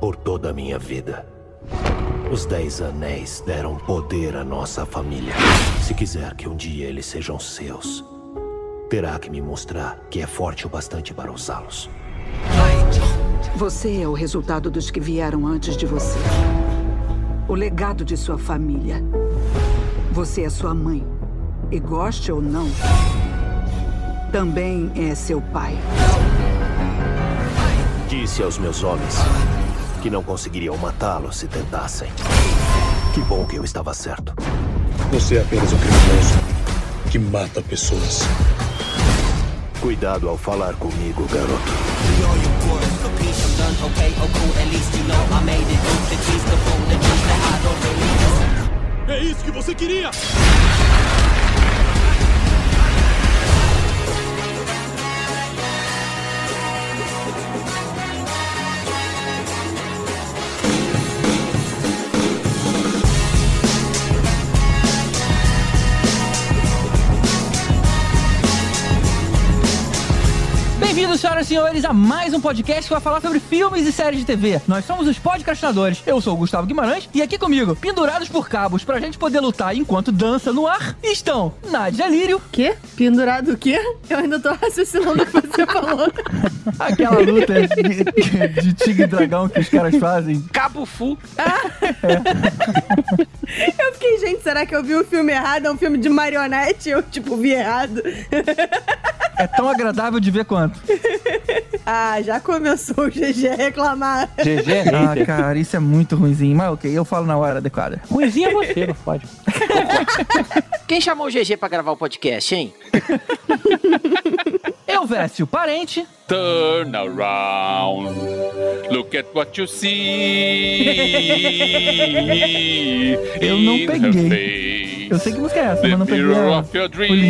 por toda a minha vida. Os 10 anéis deram poder à nossa família. Se quiser que um dia eles sejam seus, terá que me mostrar que é forte o bastante para usá-los. Você é o resultado dos que vieram antes de você. O legado de sua família. Você é sua mãe. E goste ou não, também é seu pai. Disse aos meus homens que não conseguiriam matá-lo se tentassem. Que bom que eu estava certo. Você é apenas um criminoso que mata pessoas. Cuidado ao falar comigo, garoto. É isso que você queria! Bem-vindos, senhoras e senhores, a mais um podcast que vai falar sobre filmes e séries de TV. Nós somos os podcastinadores. Eu sou o Gustavo Guimarães e aqui comigo, pendurados por cabos pra gente poder lutar enquanto dança no ar, estão Nádia Lírio. Quê? Pendurado o quê? Eu ainda tô raciocinando o que você falou. Aquela luta de tigre e dragão que os caras fazem. Cabo Fu. Eu fiquei, gente, será que eu vi o filme errado? É um filme de marionete? Eu, vi errado. É tão agradável de ver quanto. Ah, já começou o GG a reclamar. GG, Ah, cara, isso é muito ruimzinho. Mas ok, eu falo na hora adequada. Ruizinho é você, não pode. Quem chamou o GG pra gravar o podcast, hein? Eu, Vécio, parente. Turn around, look at what you see. Eu não in peguei. her face. Eu sei que música é essa, The mas não peguei mirror a... of your o link.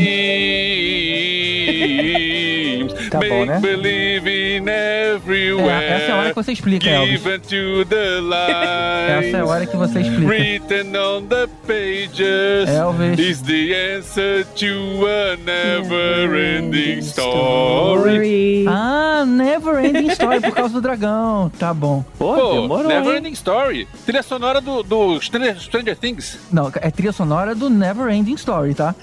dreams. Tá bom, né? Make believe in everywhere. Essa é a hora que você explica, Elvis. Given to the light. Essa é a hora que você explica. Written on the pages. Elvis. Is the answer to a never-ending story. Ah, Never Ending Story, por causa do dragão. Tá bom. Pô, demorou, Never-ending story. Trilha sonora do Stranger Things. Não, é trilha sonora do Never Ending Story, tá?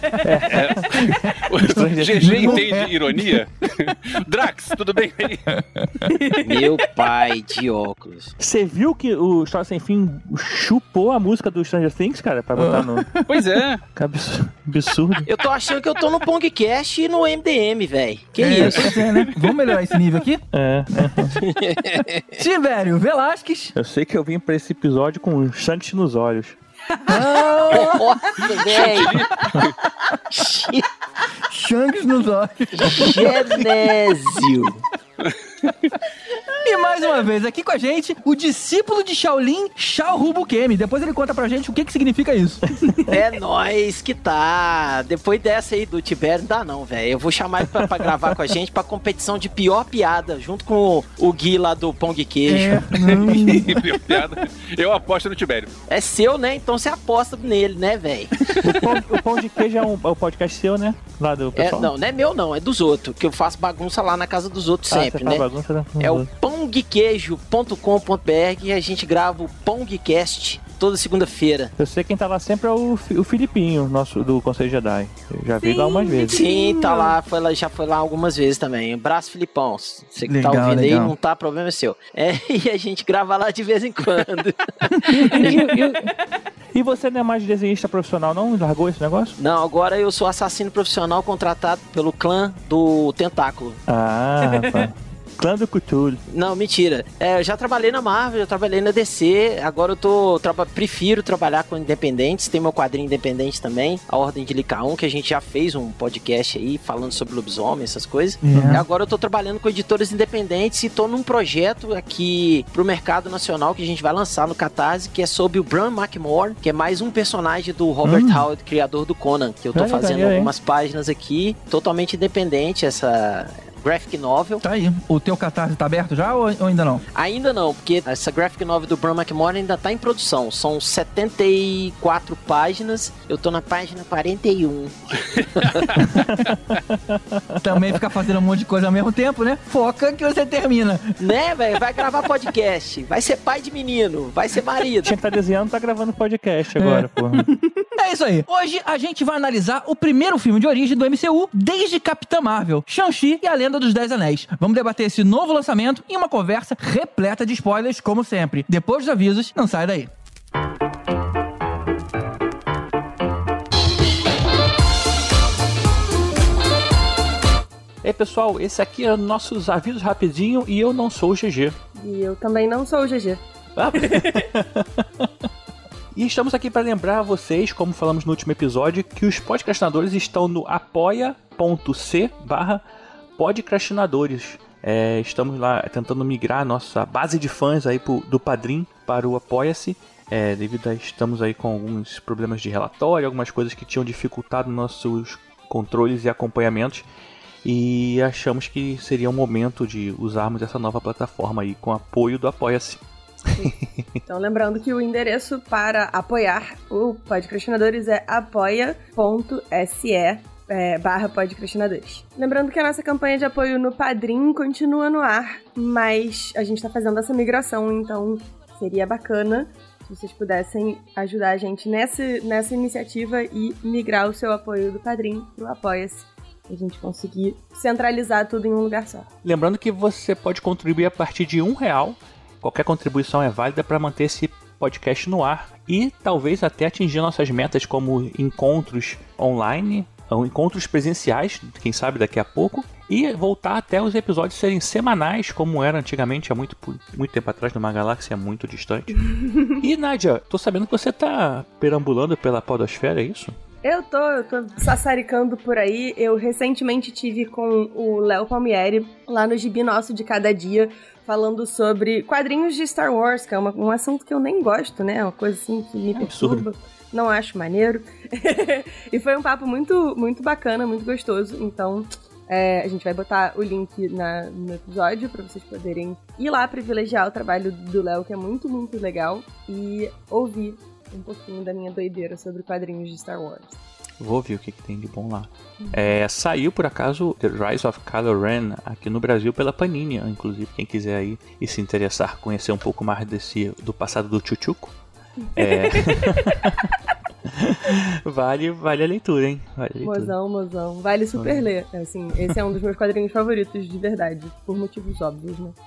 O GG entende ironia? Drax, tudo bem aí? Meu pai de óculos. Você viu que o História Sem Fim chupou a música do Stranger Things, cara? Pra botar no... Pois é. Que absurdo. Eu tô achando que eu tô no Pongcast e no MDM, velho. Que isso? Pois é, né? Vamos melhorar esse nível aqui? É. Tibério Velasquez. Eu sei que eu vim pra esse episódio com Shanks nos olhos. Nossa, velho. Shanks nos olhos. Genésio. E mais uma vez, aqui com a gente, o discípulo de Shaolin, Shao Rubukemi. Depois ele conta pra gente o que significa isso. É nóis que tá. Depois dessa aí do Tibério, não dá não, velho. Eu vou chamar ele pra gravar com a gente pra competição de pior piada, junto com o Gui lá do Pão de Queijo. Piada. Eu aposto no Tibério. É seu, né? Então você aposta nele, né, velho? O Pão de Queijo é o podcast seu, né? Lá do pessoal. Não é meu não, é dos outros. Que eu faço bagunça lá na casa dos outros sempre, né? Bagunça, né? É o pongqueijo.com.br e a gente grava o Pongcast toda segunda-feira. Eu sei quem tá lá sempre é o Filipinho, nosso do Conselho Jedi. Eu já vi lá umas vezes. Sim, tá lá, já foi lá algumas vezes também. Abraço, Filipão. Você que Legal, tá ouvindo legal. aí, não tá, problema é seu. E a gente grava lá de vez em quando. E você não é mais desenhista profissional, não? Largou esse negócio? Não, agora eu sou assassino profissional contratado pelo clã do Tentáculo. Ah, rapaz. Clã do Cthulhu. Não, mentira. Eu já trabalhei na Marvel, já trabalhei na DC, agora eu prefiro trabalhar com independentes, tem meu quadrinho independente também, a Ordem de Licaon, que a gente já fez um podcast aí falando sobre lobisomem, essas coisas. E agora eu tô trabalhando com editoras independentes e tô num projeto aqui pro mercado nacional que a gente vai lançar no Catarse, que é sobre o Bran McMore, que é mais um personagem do Robert Howard, criador do Conan, que eu tô fazendo algumas páginas aqui, totalmente independente, essa graphic novel. Tá aí. O teu catarse tá aberto já ou ainda não? Ainda não, porque essa graphic novel do Bram McMorran ainda tá em produção. São 74 páginas, eu tô na página 41. Também ficar fazendo um monte de coisa ao mesmo tempo, né? Foca que você termina. Né, velho? Vai gravar podcast, vai ser pai de menino, vai ser marido. Tinha que estar desenhando, tá gravando podcast agora, porra. É isso aí. Hoje a gente vai analisar o primeiro filme de origem do MCU desde Capitã Marvel, Shang-Chi e a Lenda dos 10 Anéis. Vamos debater esse novo lançamento em uma conversa repleta de spoilers, como sempre. Depois dos avisos, não sai daí. E aí, pessoal, esse aqui é nossos avisos rapidinho e eu não sou o GG. E eu também não sou o GG. E estamos aqui para lembrar a vocês, como falamos no último episódio, que os podcastinadores estão no apoia.c/podcastinadores. Estamos lá tentando migrar a nossa base de fãs aí do Padrim para o Apoia-se. Devido a estamos aí com alguns problemas de relatório, algumas coisas que tinham dificultado nossos controles e acompanhamentos. E achamos que seria um momento de usarmos essa nova plataforma aí com apoio do Apoia-se. Então, lembrando que o endereço para apoiar o Podcastinadores é apoia.se/podcastinadores. Lembrando que a nossa campanha de apoio no Padrim continua no ar, mas a gente está fazendo essa migração, então seria bacana se vocês pudessem ajudar a gente nessa iniciativa e migrar o seu apoio do Padrim para o Apoia-se. A gente conseguir centralizar tudo em um lugar só. Lembrando que você pode contribuir a partir de R$1. Qualquer contribuição é válida para manter esse podcast no ar e talvez até atingir nossas metas como encontros online, ou encontros presenciais, quem sabe daqui a pouco, e voltar até os episódios serem semanais, como era antigamente, há muito tempo atrás, numa galáxia muito distante. E Nádia, tô sabendo que você tá perambulando pela podosfera, é isso? Eu tô sassaricando por aí. Eu recentemente tive com o Léo Palmieri lá no Gibi Nosso de Cada Dia, falando sobre quadrinhos de Star Wars, que é um assunto que eu nem gosto, né? Uma coisa assim que me perturba. Não acho maneiro. E foi um papo muito, muito bacana, muito gostoso. Então, a gente vai botar o link no episódio pra vocês poderem ir lá privilegiar o trabalho do Léo, que é muito, muito legal, e ouvir um pouquinho da minha doideira sobre quadrinhos de Star Wars. Vou ver o que tem de bom lá. Saiu, por acaso, The Rise of Kylo Ren aqui no Brasil pela Panini, inclusive, quem quiser aí e se interessar, conhecer um pouco mais do passado do Chuchuco. Vale a leitura, hein? Mozão. Vale super ler. Assim, esse é um dos meus quadrinhos favoritos de verdade, por motivos óbvios, né?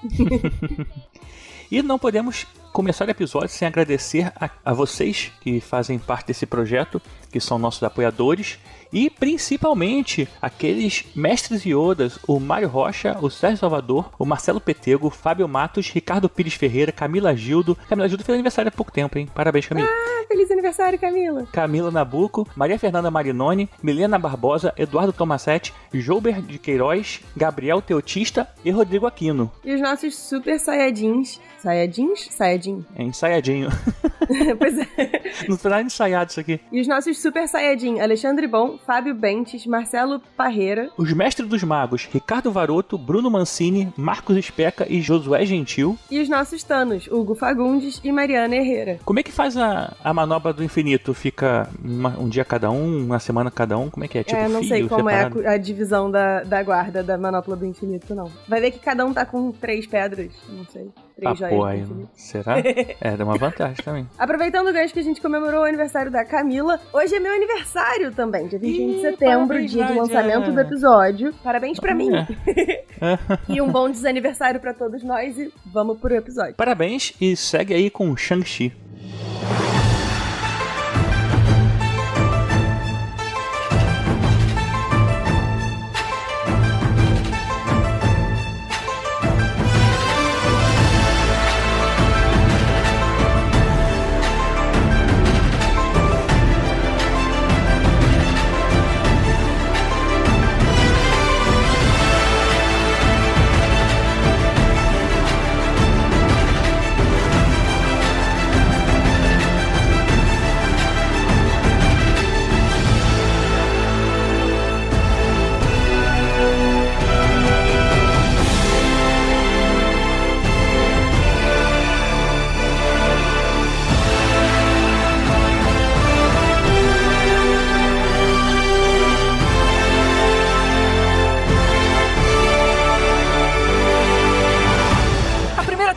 E não podemos começar o episódio sem agradecer a vocês que fazem parte desse projeto, que são nossos apoiadores, e principalmente aqueles mestres Yodas, o Mário Rocha, o Sérgio Salvador, o Marcelo Petego, o Fábio Matos, Ricardo Pires Ferreira, Camila Gildo. Camila Gildo fez aniversário há pouco tempo, hein? Parabéns, Camila. Feliz aniversário, Camila. Camila Nabuco, Maria Fernanda Marinoni, Milena Barbosa, Eduardo Tomassetti, Joubert de Queiroz, Gabriel Teotista e Rodrigo Aquino. E os nossos super saiyajins. Saiyajin? É ensaiadinho. Pois é. Não foi nada ensaiado isso aqui. E os nossos super saiyajin, Alexandre Bom, Fábio Bentes, Marcelo Parreira. Os mestres dos magos, Ricardo Varoto, Bruno Mancini, Marcos Especa e Josué Gentil. E os nossos Thanos, Hugo Fagundes e Mariana Herrera. Como é que faz a manobra do infinito? Fica um dia cada um, uma semana cada um? Como é que é? Tipo, não sei como separado? É a divisão da guarda da manopla do infinito, não. Vai ver que cada um tá com 3 pedras, não sei. 3 joias do infinito. Será? Dá uma vantagem também. Aproveitando o gancho que a gente comemorou o aniversário da Camila, hoje é meu aniversário também, dia 21 de setembro, dia do lançamento do episódio. Parabéns pra mim. E um bom desaniversário pra todos nós e vamos pro episódio. Parabéns e segue aí com Shang-Chi.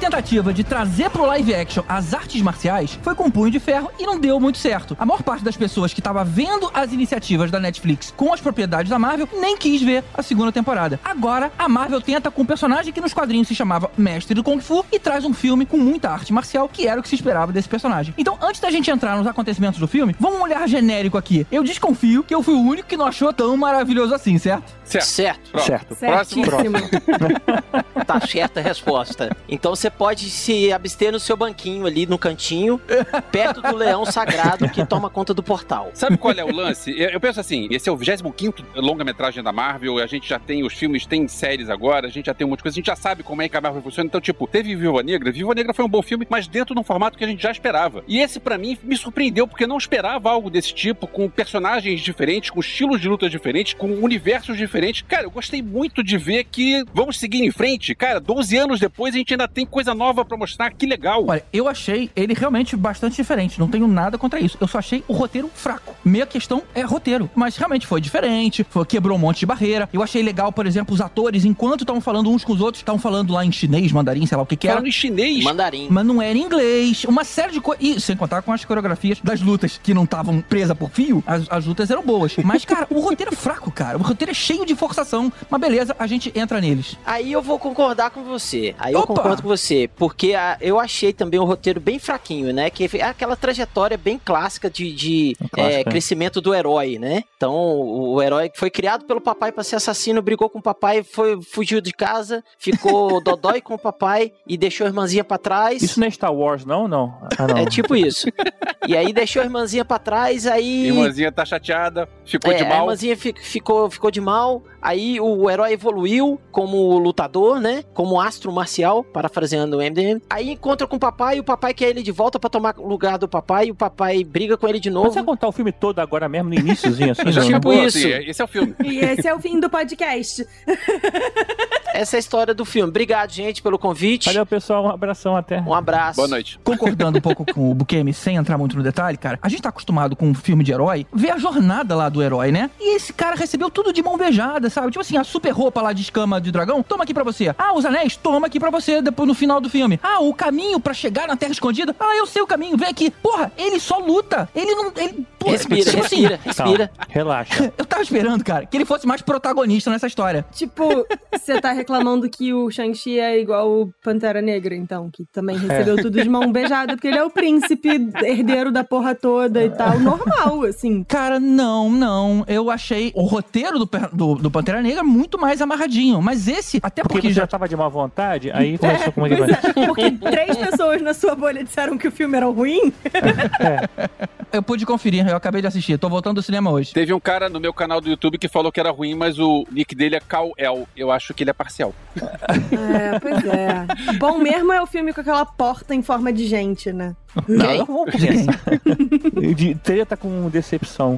tentativa de trazer pro live action as artes marciais foi com punho de ferro e não deu muito certo. A maior parte das pessoas que estava vendo as iniciativas da Netflix com as propriedades da Marvel nem quis ver a segunda temporada. Agora, a Marvel tenta com um personagem que nos quadrinhos se chamava Mestre do Kung Fu e traz um filme com muita arte marcial, que era o que se esperava desse personagem. Então, antes da gente entrar nos acontecimentos do filme, vamos um olhar genérico aqui. Eu desconfio que eu fui o único que não achou tão maravilhoso assim, certo? Certo. Próximo. Tá certa a resposta. Então você pode se abster no seu banquinho ali, no cantinho, perto do leão sagrado que toma conta do portal. Sabe qual é o lance? Eu penso assim, esse é o 25º longa-metragem da Marvel, a gente já tem os filmes, tem séries agora, a gente já tem um monte de coisa, a gente já sabe como é que a Marvel funciona. Então, tipo, teve Viúva Negra foi um bom filme, mas dentro de um formato que a gente já esperava. E esse, pra mim, me surpreendeu, porque eu não esperava algo desse tipo, com personagens diferentes, com estilos de luta diferentes, com universos diferentes. Cara, eu gostei muito de ver que vamos seguir em frente. Cara, 12 anos depois a gente ainda tem coisa nova pra mostrar, que legal. Olha, eu achei ele realmente bastante diferente, não tenho nada contra isso. Eu só achei o roteiro fraco. Minha questão é roteiro, mas realmente foi diferente, quebrou um monte de barreira. Eu achei legal, por exemplo, os atores, enquanto estavam falando uns com os outros, estavam falando lá em chinês, mandarim, sei lá o que era. Falando em chinês? Mandarim. Mas não era em inglês. Uma série de coisas. E sem contar com as coreografias das lutas, que não estavam presas por fio, as lutas eram boas. Mas, cara, o roteiro é fraco, cara. O roteiro é cheio de forçação. Mas beleza, a gente entra neles. Aí eu vou concordar com você. Opa! Eu concordo com você. Porque eu achei também o roteiro bem fraquinho, né? Que é aquela trajetória bem clássica de crescimento do herói, né? Então, o herói foi criado pelo papai pra ser assassino, brigou com o papai, fugiu de casa, ficou dodói com o papai e deixou a irmãzinha pra trás. Isso não é Star Wars, não? Não. Ah, não. É tipo isso. E aí deixou a irmãzinha pra trás, aí... Irmãzinha tá chateada, ficou de mal. A irmãzinha ficou de mal, aí o herói evoluiu como lutador, né? Como astro marcial, parafraseando o MDM. Aí encontra com o papai, e o papai quer ele de volta pra tomar o lugar do papai, e o papai briga com ele de novo. Você vai contar o filme todo agora mesmo, no iníciozinho, assim? Já tipo isso. Assim, esse é o filme. E esse é o fim do podcast. Essa é a história do filme. Obrigado, gente, pelo convite. Valeu, pessoal. Um abração até. Um abraço. Boa noite. Concordando um pouco com o Bukemi, sem entrar muito no detalhe, cara, a gente tá acostumado com um filme de herói, ver a jornada lá do herói, né? E esse cara recebeu tudo de mão beijada, sabe? Tipo assim, a super roupa lá de escama de dragão, toma aqui pra você. Ah, os anéis, toma aqui pra você depois no final do filme. Ah, o caminho pra chegar na Terra Escondida, ah, eu sei o caminho, vem aqui. Porra, ele só luta. Ele não... Porra, Respira. Calma, relaxa. Eu tava esperando, cara, que ele fosse mais protagonista nessa história. Tipo, você tá reclamando que o Shang-Chi é igual o Pantera Negra, então, que também recebeu tudo de mão beijada, porque ele é o príncipe herdeiro da porra toda e tal, normal, assim. Cara, não. Eu achei o roteiro do Pantera Negra muito mais amarradinho, mas esse, até porque já tava de má vontade, aí começou com uma porque 3 pessoas na sua bolha disseram que o filme era ruim. Eu pude conferir, eu acabei de assistir, tô voltando do cinema hoje. Teve um cara no meu canal do YouTube que falou que era ruim, mas o nick dele é Kal-El. Eu acho que ele é parcial. Pois é. Bom mesmo é o filme com aquela porta em forma de gente, né? Não vamos começar. De treta com decepção.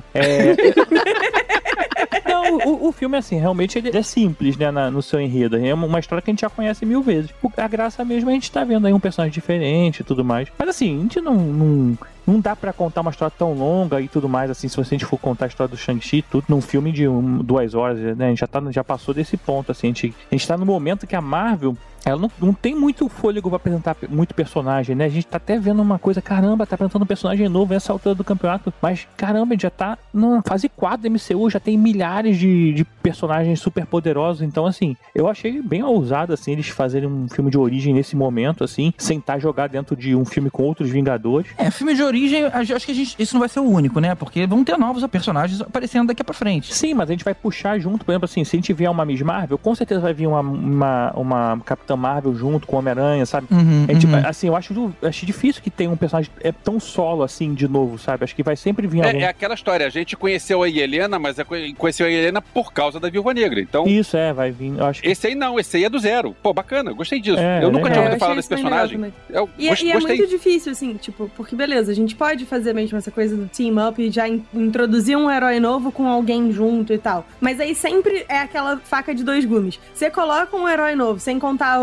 Não, o filme, assim, realmente ele é simples, né, no seu enredo. É uma história que a gente já conhece 1000 vezes. A graça mesmo é a gente tá vendo aí um personagem diferente e tudo mais. Mas, assim, a gente não dá pra contar uma história tão longa e tudo mais, assim, se a gente for contar a história do Shang-Chi, tudo num filme de 2 horas, né, a gente já passou desse ponto, assim, a gente tá no momento que a Marvel, ela não tem muito fôlego pra apresentar muito personagem, né, a gente tá até vendo uma coisa, caramba, tá apresentando um personagem novo nessa altura do campeonato, mas, caramba, a gente já tá na fase 4 da MCU, já tem milhares de personagens super poderosos, então, assim, eu achei bem ousado, assim, eles fazerem um filme de origem nesse momento, assim, sem estar jogar dentro de um filme com outros Vingadores. Filme de origem, acho que isso não vai ser o único, né? Porque vão ter novos personagens aparecendo daqui pra frente. Sim, mas a gente vai puxar junto, por exemplo, assim, se a gente vier uma Miss Marvel, com certeza vai vir uma Capitã Marvel junto com o Homem-Aranha, sabe? Assim, eu acho difícil que tenha um personagem tão solo, assim, de novo, sabe? Acho que vai sempre vir algum... É aquela história, a gente conheceu a Helena, mas conheceu a Helena por causa da Viúva Negra, então... Isso, vai vir, eu acho que... Esse aí não, esse aí é do zero. Pô, bacana, gostei disso. Eu nunca tinha ouvido falar desse personagem. E é muito difícil, assim, tipo, porque beleza, a gente pode fazer mesmo essa coisa do team up e já introduzir um herói novo com alguém junto e tal. Mas aí sempre é aquela faca de 2 gumes. Você coloca um herói novo sem contar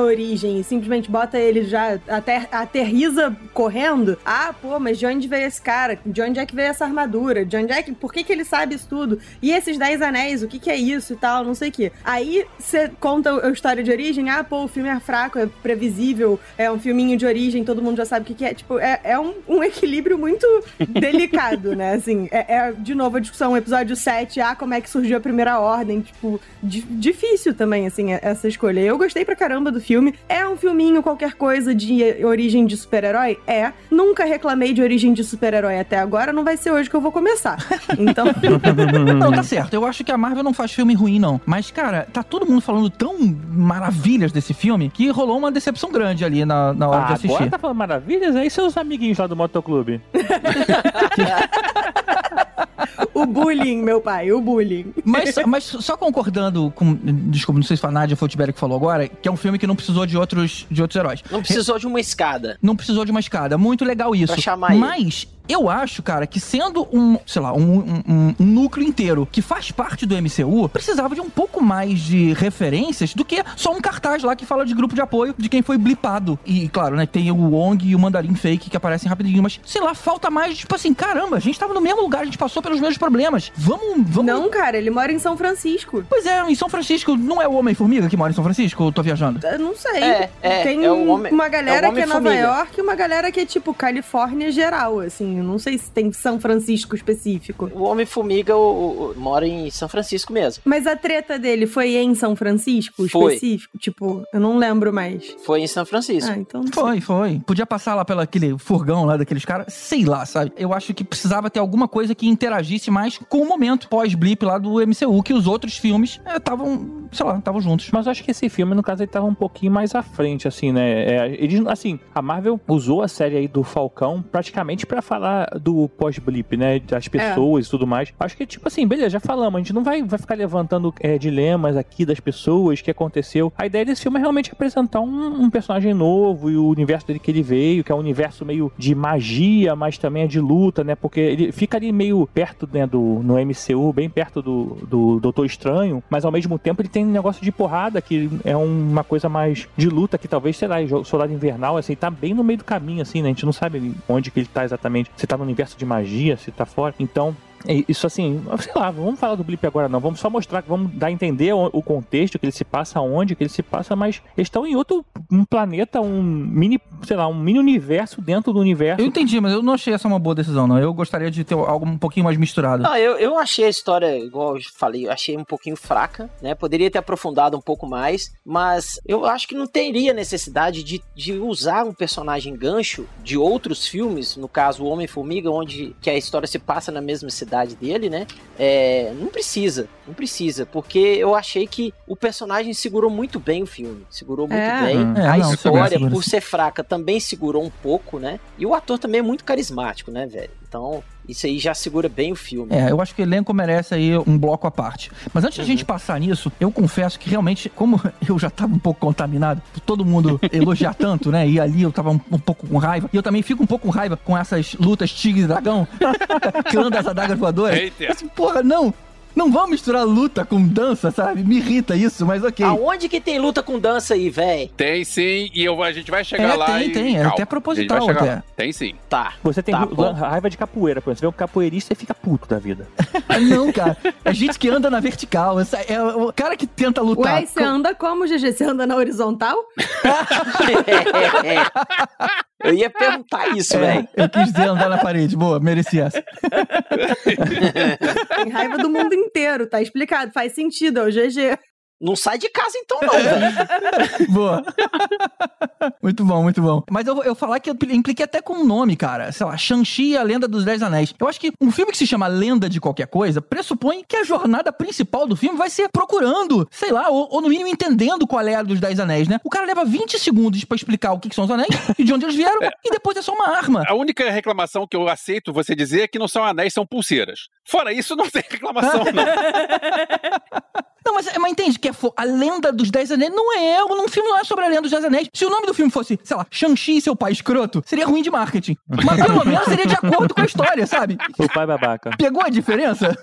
origem e simplesmente bota ele já, até aterriza correndo, pô, mas de onde veio esse cara? De onde é que veio essa armadura? De onde é que... Por que ele sabe isso tudo? E esses 10 anéis, o que é isso e tal, não sei o quê. Aí você conta a história de origem, pô, o filme é fraco, é previsível, é um filminho de origem, todo mundo já sabe o que é. Tipo, é um equilíbrio muito delicado, né? Assim, de novo a discussão, episódio 7, como é que surgiu a Primeira Ordem, tipo, difícil também, assim, essa escolha. Eu gostei pra caramba do filme. É um filminho, qualquer coisa de origem de super-herói? Nunca reclamei de origem de super-herói até agora, não vai ser hoje que eu vou começar. Então... Não, tá certo. Eu acho que a Marvel não faz filme ruim, não. Mas, cara, tá todo mundo falando tão maravilhas desse filme que rolou uma decepção grande ali na hora de assistir. Agora tá falando maravilhas? Aí seus amiguinhos lá do Motoclube. O bullying, meu pai, o bullying. Mas só concordando com... Desculpa, não sei se foi a Nádia ou foi o Tibério que falou agora, que é um filme que não precisou de outros heróis. Não precisou de uma escada. Não precisou de uma escada. Muito legal isso. Pra chamar Mas... Eu acho, cara, que sendo um núcleo inteiro que faz parte do MCU, precisava de um pouco mais de referências do que só um cartaz lá que fala de grupo de apoio de quem foi blipado. E, claro, né, tem o Wong e o Mandarim Fake que aparecem rapidinho, mas, sei lá, falta mais, tipo assim, caramba, a gente tava no mesmo lugar, a gente passou pelos mesmos problemas. Vamos... Não, cara, ele mora em São Francisco. Pois é, em São Francisco, não é o Homem-Formiga que mora em São Francisco? Ou eu tô viajando? Eu não sei. Tem uma galera que é Nova York e uma galera que é, tipo, Califórnia geral, assim. Eu não sei se tem São Francisco específico. O Homem-Formiga mora em São Francisco mesmo. Mas a treta dele foi em São Francisco específico? Tipo, eu não lembro mais. Foi em São Francisco. Então... Foi. Podia passar lá aquele furgão lá daqueles caras, sei lá, sabe? Eu acho que precisava ter alguma coisa que interagisse mais com o momento pós-blip lá do MCU, que os outros filmes estavam, sei lá, estavam juntos. Mas eu acho que esse filme, no caso, ele tava um pouquinho mais à frente, assim, né? Assim, a Marvel usou a série aí do Falcão praticamente pra falar do pós-blip, né? Das pessoas e tudo mais. Acho que, tipo assim, beleza, já falamos, a gente não vai ficar levantando dilemas aqui das pessoas, o que aconteceu. A ideia desse filme é realmente apresentar um personagem novo e o universo dele que ele veio, que é um universo meio de magia, mas também é de luta, né? Porque ele fica ali meio perto, né, no MCU, bem perto do Doutor Estranho, mas ao mesmo tempo ele tem um negócio de porrada, que é uma coisa mais de luta, que talvez, sei lá, o Soldado Invernal, assim, tá bem no meio do caminho, assim, né? A gente não sabe onde que ele tá exatamente, se tá no universo de magia, se tá fora. Então, isso assim, sei lá, vamos falar do blip agora não, vamos só mostrar, vamos dar a entender o contexto, que ele se passa onde, que ele se passa, mas eles estão em um planeta, um mini universo dentro do universo. Eu entendi, mas eu não achei essa uma boa decisão, não. Eu gostaria de ter algo um pouquinho mais misturado. Não, eu achei a história, igual eu falei, eu achei um pouquinho fraca, né? Poderia ter aprofundado um pouco mais, mas eu acho que não teria necessidade de usar um personagem gancho de outros filmes, no caso o Homem-Formiga, onde que a história se passa na mesma cidade dele, né? Não precisa, porque eu achei que o personagem segurou muito bem o filme, segurou muito bem. A história, por ser fraca, também segurou um pouco, né? E o ator também é muito carismático, né, velho? Então, isso aí já segura bem o filme. Eu acho que o elenco merece aí um bloco à parte. Mas antes da gente passar nisso, eu confesso que realmente, como eu já tava um pouco contaminado por todo mundo elogiar tanto, né? E ali eu tava um pouco com raiva. E eu também fico um pouco com raiva com essas lutas tigre e dragão, clã das adagas voadoras. Eita. Assim, porra, não vamos misturar luta com dança, sabe? Me irrita isso, mas ok. Aonde que tem luta com dança aí, velho? Tem sim, e a gente vai chegar lá tem. É até proposital até. Tem sim. Tá. Você tem raiva de capoeira, por exemplo. Você vê um capoeirista e fica puto da vida. Não, cara. É gente que anda na vertical. É o cara que tenta lutar. Ué, você anda como, GG? Você anda na horizontal? Eu ia perguntar isso, velho. Eu quis dizer andar na parede. Boa, mereci essa. Tem raiva do mundo inteiro, tá explicado. Faz sentido, é o GG. Não sai de casa então não, velho. Boa. Muito bom, muito bom. Mas eu falar que eu impliquei até com um nome, cara. Sei lá, Shang-Chi e a Lenda dos 10 Anéis. Eu acho que um filme que se chama Lenda de qualquer coisa pressupõe que a jornada principal do filme vai ser procurando, sei lá, ou no mínimo entendendo qual é a dos 10 Anéis, né? O cara leva 20 segundos pra explicar o que são os anéis e de onde eles vieram, e depois é só uma arma. A única reclamação que eu aceito você dizer é que não são anéis, são pulseiras. Fora isso, não tem reclamação, não. Não, mas entende que a lenda dos 10 anéis um filme não é sobre a lenda dos 10 anéis. Se o nome do filme fosse, sei lá, Shang-Chi e seu pai escroto, seria ruim de marketing. Mas pelo menos seria de acordo com a história, sabe? O pai babaca. Pegou a diferença?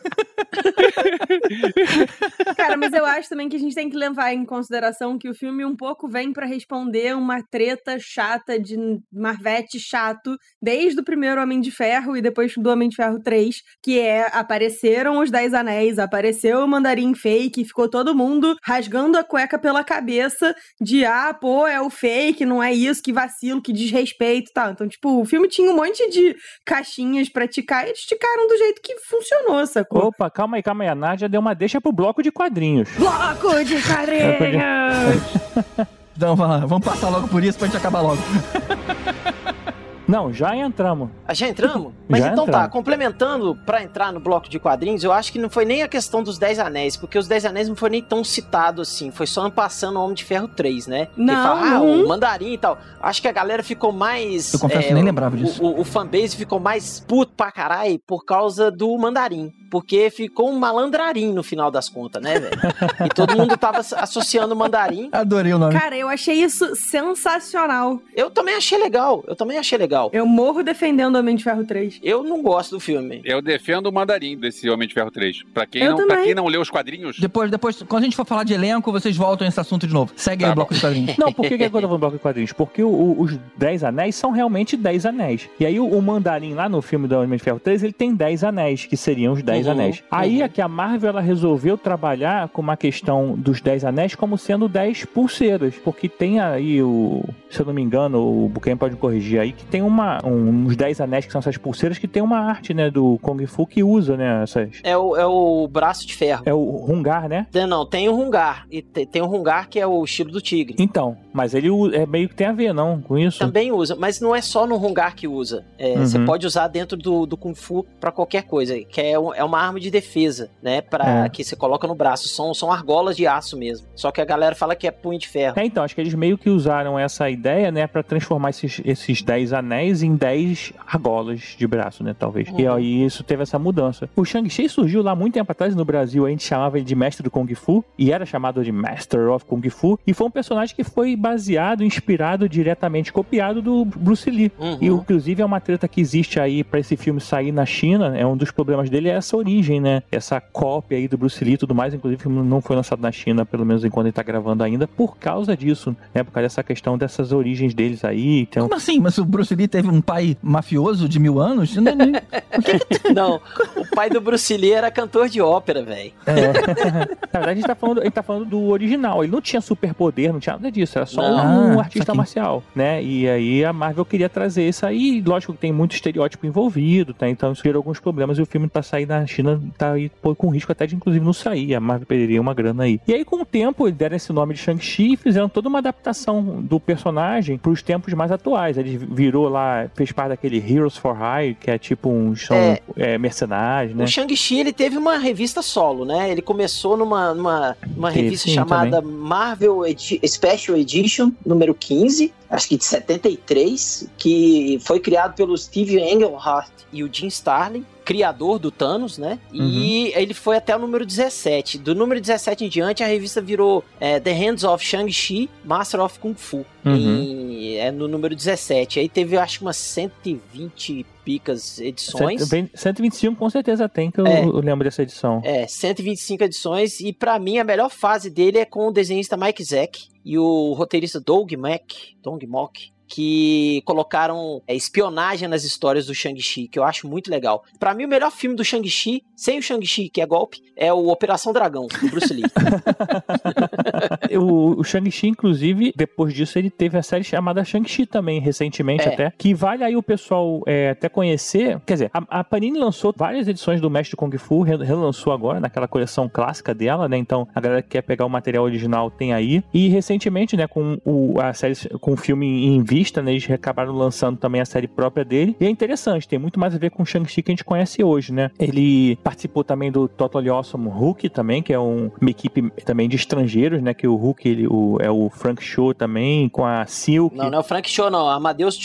Cara, mas eu acho também que a gente tem que levar em consideração que o filme um pouco vem pra responder uma treta chata de Marvete chato, desde o primeiro Homem de Ferro e depois do Homem de Ferro 3, que apareceram os 10 anéis, apareceu o mandarim fake, ficou todo mundo rasgando a cueca pela cabeça de, pô, é o fake, não é isso, que vacilo, que desrespeito e tal. Então, tipo, o filme tinha um monte de caixinhas pra ticar e eles ticaram do jeito que funcionou, sacou? Opa, calma aí, a Nádia deu uma deixa pro bloco de quadrinhos. Bloco de quadrinhos! Então, vamos passar logo por isso pra gente acabar logo. Não, já entramos. Já entramos? Mas Já então entramos. tá, complementando pra entrar no bloco de quadrinhos, eu acho que não foi nem a questão dos 10 anéis, porque os 10 anéis não foi nem tão citado assim, foi só passando o Homem de Ferro 3, né? Não, E fala, não. o mandarim e tal. Acho que a galera ficou mais... Eu confesso que nem lembrava disso. O fanbase ficou mais puto pra caralho por causa do mandarim, porque ficou um malandrarim no final das contas, né, velho? E todo mundo tava associando o mandarim. Adorei o nome. Cara, eu achei isso sensacional. Eu também achei legal. Eu morro defendendo o Homem de Ferro 3. Eu não gosto do filme. Eu defendo o mandarim desse Homem de Ferro 3. Pra quem Eu também. não leu os quadrinhos... Depois, quando a gente for falar de elenco, vocês voltam nesse assunto de novo. Segue aí o bloco de quadrinhos. Não, por que agora eu vou no bloco de quadrinhos? Porque os 10 anéis são realmente 10 anéis. E aí o mandarim lá no filme do Homem de Ferro 3, ele tem 10 anéis, que seriam os 10 anéis. Aí é que a Marvel ela resolveu trabalhar com uma questão dos 10 anéis como sendo 10 pulseiras. Porque tem aí se eu não me engano, o Buquem pode corrigir aí, que tem uns 10 anéis que são essas pulseiras que tem uma arte, né, do Kung Fu que usa, né, essas... É o braço de ferro. É o Hungar, né? Não, tem o Hungar. E tem o Hungar que é o estilo do tigre. Então, mas ele meio que tem a ver, não, com isso? Também usa, mas não é só no Hungar que usa. Você pode usar dentro do Kung Fu pra qualquer coisa, que é uma arma de defesa, né, que você coloca no braço. São argolas de aço mesmo. Só que a galera fala que é punho de ferro. Então, acho que eles meio que usaram essa ideia, né, pra transformar esses 10 anéis em 10 argolas de braço, né, talvez. E aí isso teve essa mudança. O Shang-Chi surgiu lá muito tempo atrás no Brasil, a gente chamava ele de mestre do Kung Fu, e era chamado de Master of Kung Fu, e foi um personagem que foi baseado, inspirado, diretamente copiado do Bruce Lee. E inclusive é uma treta que existe aí pra esse filme sair na China, um dos problemas dele é essa origem, né, essa cópia aí do Bruce Lee e tudo mais, inclusive o filme não foi lançado na China, pelo menos enquanto ele tá gravando ainda, por causa disso, né, por causa dessa questão dessas origens deles aí. Então... Como assim? Mas o Bruce Lee teve um pai mafioso de 1000 anos? Não, o pai do Bruce Lee era cantor de ópera, velho. Na verdade, a gente tá falando do original. Ele não tinha superpoder, não tinha nada disso. Era só um artista marcial, né? E aí a Marvel queria trazer isso aí. Lógico que tem muito estereótipo envolvido, tá? Então isso gerou alguns problemas e o filme pra sair na China tá aí com risco até de inclusive não sair. A Marvel perderia uma grana aí. E aí com o tempo eles deram esse nome de Shang-Chi e fizeram toda uma adaptação do personagem pros tempos mais atuais. Ele virou lá, fez parte daquele Heroes for Hire, que é tipo mercenários, né? O Shang-Chi, ele teve uma revista solo, né? Ele começou numa revista chamada também. Marvel Special Edition, número 15, acho que de 73, que foi criado pelo Steve Englehart e o Jim Starlin, criador do Thanos, né? E ele foi até o número 17. Do número 17 em diante, a revista virou The Hands of Shang-Chi, Master of Kung Fu. No número 17. Aí teve, acho que umas 120 picas edições. 125 com certeza tem, que eu lembro dessa edição. 125 edições. E pra mim, a melhor fase dele é com o desenhista Mike Zeck e o roteirista Doug Mock, que colocaram espionagem nas histórias do Shang-Chi, que eu acho muito legal. Pra mim, o melhor filme do Shang-Chi, sem o Shang-Chi, que é golpe, é o Operação Dragão, do Bruce Lee. O Shang-Chi, inclusive, depois disso, ele teve a série chamada Shang-Chi também, recentemente até, que vale aí o pessoal até conhecer. Quer dizer, a Panini lançou várias edições do Mestre Kung Fu, relançou agora, naquela coleção clássica dela, né? Então, a galera que quer pegar o material original tem aí. E recentemente, né, com a série, com o filme em vista, né, eles acabaram lançando também a série própria dele. E é interessante, tem muito mais a ver com o Shang-Chi que a gente conhece hoje, né? Ele participou também do Totally Awesome Hulk também, que é uma equipe também de estrangeiros, né? Que o Hulk, é o Frank Cho também, com a Silk. Não é o Frank Cho, não, é o Amadeus Cho.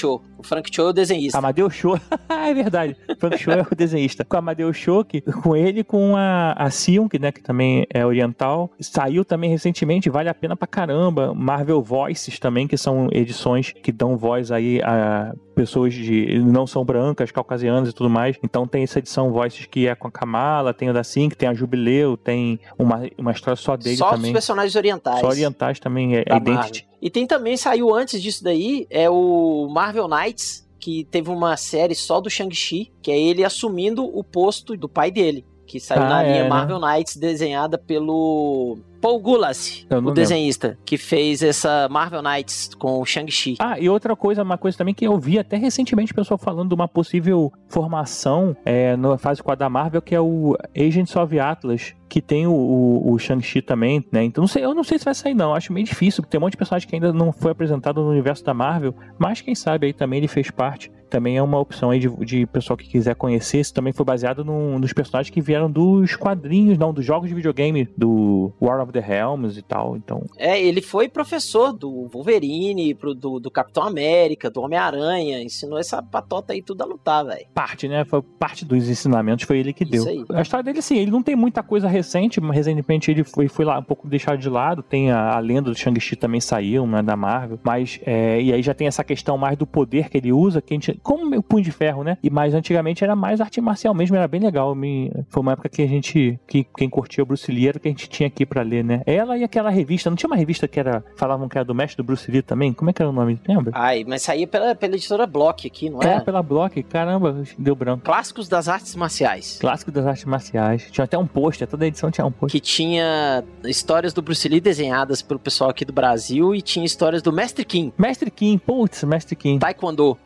Frank Cho é o desenhista. Amadeu Cho, é verdade. Frank Cho é o desenhista. Com o Amadeu Cho, com ele, com a Sion, que, né, que também é oriental. Saiu também recentemente, vale a pena pra caramba. Marvel Voices também, que são edições que dão voz aí a pessoas que não são brancas, caucasianas e tudo mais. Então tem essa edição Voices que é com a Kamala, tem o da Sync, tem a Jubileu, tem uma história só dele só também. Só os personagens orientais. Só orientais também, é Identity. E tem também, saiu antes disso daí, é o Marvel Knights, que teve uma série só do Shang-Chi, que é ele assumindo o posto do pai dele, que saiu na linha Marvel Knights, desenhada pelo Paul Gulacy, o desenhista, que fez essa Marvel Knights com o Shang-Chi. E uma coisa também que eu vi até recentemente o pessoal falando de uma possível formação na fase 4 da Marvel, que é o Agents of Atlas, que tem o Shang-Chi também, né? Então eu não sei se vai sair não, acho meio difícil, porque tem um monte de personagem que ainda não foi apresentado no universo da Marvel, mas quem sabe aí também ele fez parte. Também é uma opção aí de pessoal que quiser conhecer. Isso também foi baseado nos personagens que vieram dos quadrinhos, dos jogos de videogame, do War of the Realms e tal, então... ele foi professor do Wolverine, do Capitão América, do Homem-Aranha, ensinou essa patota aí tudo a lutar, velho. Parte, né? Foi parte dos ensinamentos, foi ele que deu. Isso aí. A história dele, assim, ele não tem muita coisa recente, mas recentemente ele foi lá um pouco deixado de lado, tem a lenda do Shang-Chi também saiu, né, da Marvel, mas, e aí já tem essa questão mais do poder que ele usa, que a gente, como o Punho de Ferro, né? E mais antigamente era mais arte marcial mesmo, era bem legal. Foi uma época que a gente, quem curtia o Bruce Lee era o que a gente tinha aqui pra ler, né? Ela e aquela revista, não tinha uma revista que falavam que era do mestre do Bruce Lee também? Como é que era o nome? Lembra? Mas saía pela editora Block aqui, não é? Pela Block, caramba, deu branco. Clássicos das Artes Marciais. Clássicos das Artes Marciais. Tinha até um pôster, toda edição tinha um pôster. Que tinha histórias do Bruce Lee desenhadas pelo pessoal aqui do Brasil e tinha histórias do Mestre Kim. Mestre Kim, Mestre Kim. Taekwondo.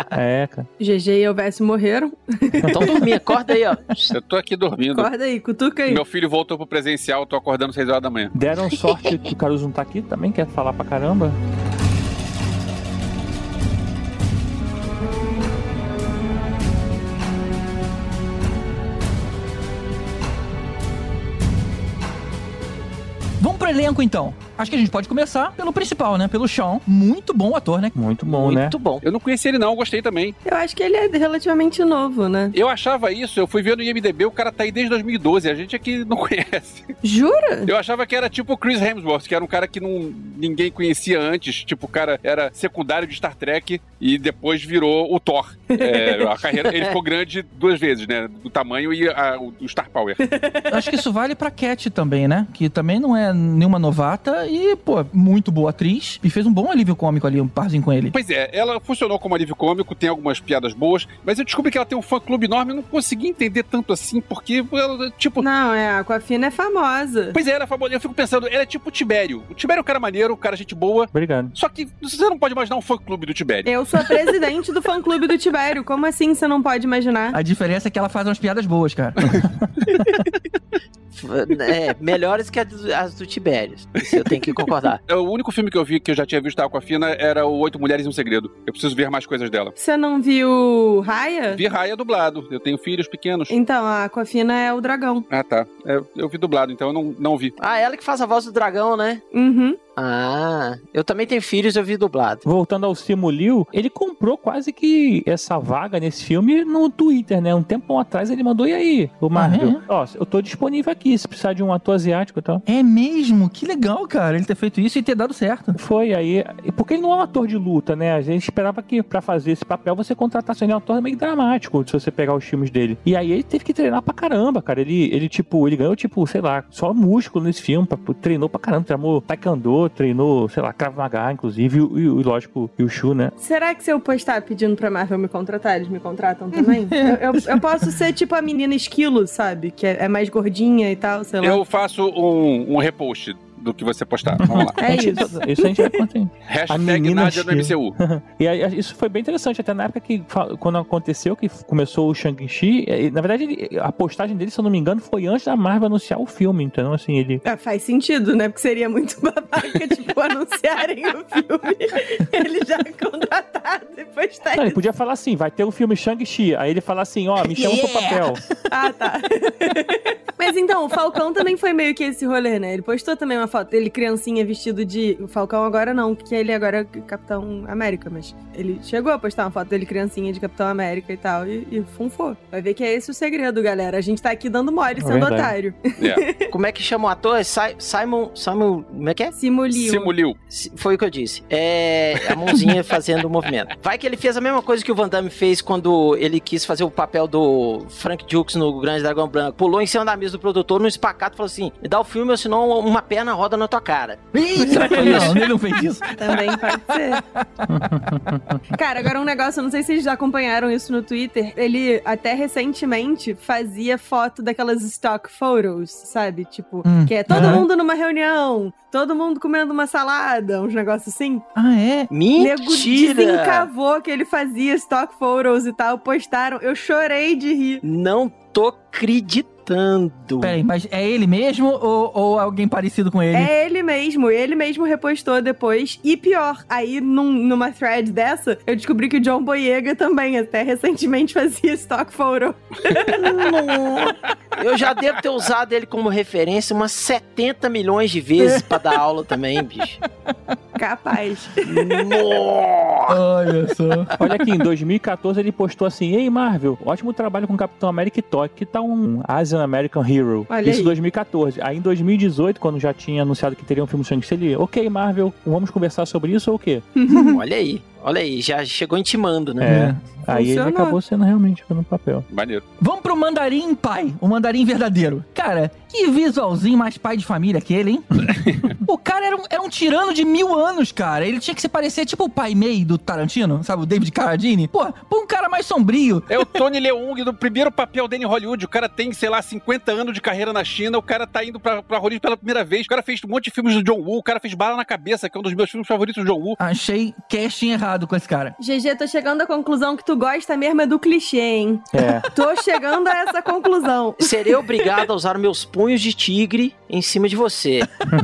GG e Elvésio morreram. Então dormi, acorda aí, ó. Eu tô aqui dormindo. Acorda aí, cutuca aí. Meu filho voltou pro presencial, tô acordando 6 horas da manhã. Deram sorte que o Caruso não tá aqui também, quer falar pra caramba. Vamos pro elenco, então. Acho que a gente pode começar pelo principal, né? Pelo Sean. Muito bom ator, né? Muito bom, né? Muito bom. Eu não conheci ele não, gostei também. Eu acho que ele é relativamente novo, né? Eu achava isso, eu fui ver no IMDb, o cara tá aí desde 2012, a gente aqui não conhece. Jura? Eu achava que era tipo o Chris Hemsworth, que era um cara que ninguém conhecia antes, tipo o cara era secundário de Star Trek e depois virou o Thor. A carreira, ele ficou grande 2 vezes, né? Do tamanho e o Star Power. Acho que isso vale pra Cat também, né? Que também não é nenhuma novata e, pô, muito boa atriz e fez um bom alívio cômico ali, um parzinho com ele. Pois é, ela funcionou como alívio cômico, tem algumas piadas boas, mas eu descobri que ela tem um fã-clube enorme, eu não consegui entender tanto assim, porque ela, tipo... Não, a Aquafina é famosa. Pois é, ela é famosa, eu fico pensando, ela é tipo o Tibério. O Tibério é um cara maneiro, um cara gente boa. Obrigado. Só que você não pode imaginar um fã-clube do Tibério. Eu sou a presidente do fã-clube do Tibério, como assim você não pode imaginar? A diferença é que ela faz umas piadas boas, cara. Melhores que as do Tibério. Isso eu tenho que concordar. O único filme que eu vi, que eu já tinha visto da Aquafina, era o 8 Mulheres e um Segredo. Eu preciso ver mais coisas dela. Você não viu Raya? Vi Raya dublado. Eu tenho filhos pequenos. Então, a Aquafina é o dragão. Ah, tá. Eu vi dublado, então eu não vi. Ela que faz a voz do dragão, né? Uhum. Eu também tenho filhos, eu vi dublado. Voltando ao Simu Liu, ele comprou quase que essa vaga nesse filme no Twitter, né? Um tempo atrás ele mandou, e aí, o Marvel? Ó, eu tô disponível aqui, se precisar de um ator asiático e tal. É mesmo? Que legal, cara, ele ter feito isso e ter dado certo. Foi, aí... Porque ele não é um ator de luta, né? A gente esperava que pra fazer esse papel você contratasse ele um ator meio dramático, se você pegar os filmes dele. E aí ele teve que treinar pra caramba, cara. Ele ganhou, sei lá, só músculo nesse filme, treinou pra caramba, treinou taekwondo, treinou, sei lá, Krav Maga, inclusive, e lógico, e o Shu, né? Será que se eu postar pedindo pra Marvel me contratar, eles me contratam também? eu posso ser tipo a menina esquilo, sabe? Que é mais gordinha e tal, sei lá. Eu faço um repost do que você postar. Vamos lá. É isso. Isso a gente vai conseguir. Hashtag Nádia no MCU. E aí, isso foi bem interessante, até na época que, quando aconteceu, que começou o Shang-Chi, na verdade, a postagem dele, se eu não me engano, foi antes da Marvel anunciar o filme, então, assim, ele... Faz sentido, né? Porque seria muito babaca, tipo, anunciarem o filme, ele já contratado e postar Não, ele podia falar assim, vai ter o filme Shang-Chi, aí ele fala assim, me chama pro papel. Tá. Mas então, o Falcão também foi meio que esse rolê, né? Ele postou também uma foto dele, criancinha, vestido de... O Falcão agora não, porque ele agora é Capitão América, mas ele chegou a postar uma foto dele, criancinha, de Capitão América e tal, e funfou. Vai ver que é esse o segredo, galera. A gente tá aqui dando mole, sendo otário. Como é que chama o ator? Simon... Como é que é? Simu Liu. Foi o que eu disse. A mãozinha fazendo o movimento. Vai que ele fez a mesma coisa que o Van Damme fez quando ele quis fazer o papel do Frank Dukes no Grande Dragão Branco. Pulou em cima da mesa do produtor, no espacato, falou assim, me dá o filme ou senão uma perna roda na tua cara. Não, ele não fez isso. Também pode ser. Cara, agora um negócio, eu não sei se vocês já acompanharam isso no Twitter, ele até recentemente fazia foto daquelas stock photos, sabe? Tipo, que é todo mundo numa reunião, todo mundo comendo uma salada, uns negócios assim. Ah, é? Mentira! Nego desencavou que ele fazia stock photos e tal, postaram, eu chorei de rir. Não tô acreditando. Peraí, mas é ele mesmo ou alguém parecido com ele? É ele mesmo repostou depois. E pior, aí numa thread dessa, eu descobri que o John Boyega também, até recentemente, fazia stock photo. Eu já devo ter usado ele como referência umas 70 milhões de vezes pra dar aula também, bicho. Capaz. Olha só. Olha aqui, em 2014 ele postou assim, ei Marvel, ótimo trabalho com Capitão América e Thor, que tá um Asian American Hero. Olha Isso em aí. 2014. Aí em 2018, quando já tinha anunciado que teria um filme Shang-Chi, ele, ok Marvel, vamos conversar sobre isso ou o quê? Olha aí, já chegou intimando, né? Aí ele acabou sendo realmente no papel. Maneiro. Vamos pro Mandarim pai, o Mandarim verdadeiro. Cara, que visualzinho mais pai de família aquele, hein? O cara era um tirano de 1000 anos, cara. Ele tinha que se parecer tipo o Pai Mei do Tarantino, sabe? O David Carradine. Pô, um cara mais sombrio. É o Tony Leung do primeiro papel dele em Hollywood. O cara tem, sei lá, 50 anos de carreira na China. O cara tá indo pra Hollywood pela primeira vez. O cara fez um monte de filmes do John Woo. O cara fez Bala na Cabeça, que é um dos meus filmes favoritos do John Woo. Achei casting errado com esse cara. GG, tô chegando à conclusão que tu gosta mesmo é do clichê, hein? Tô chegando a essa conclusão. Serei obrigado a usar meus punhos de tigre em cima de você.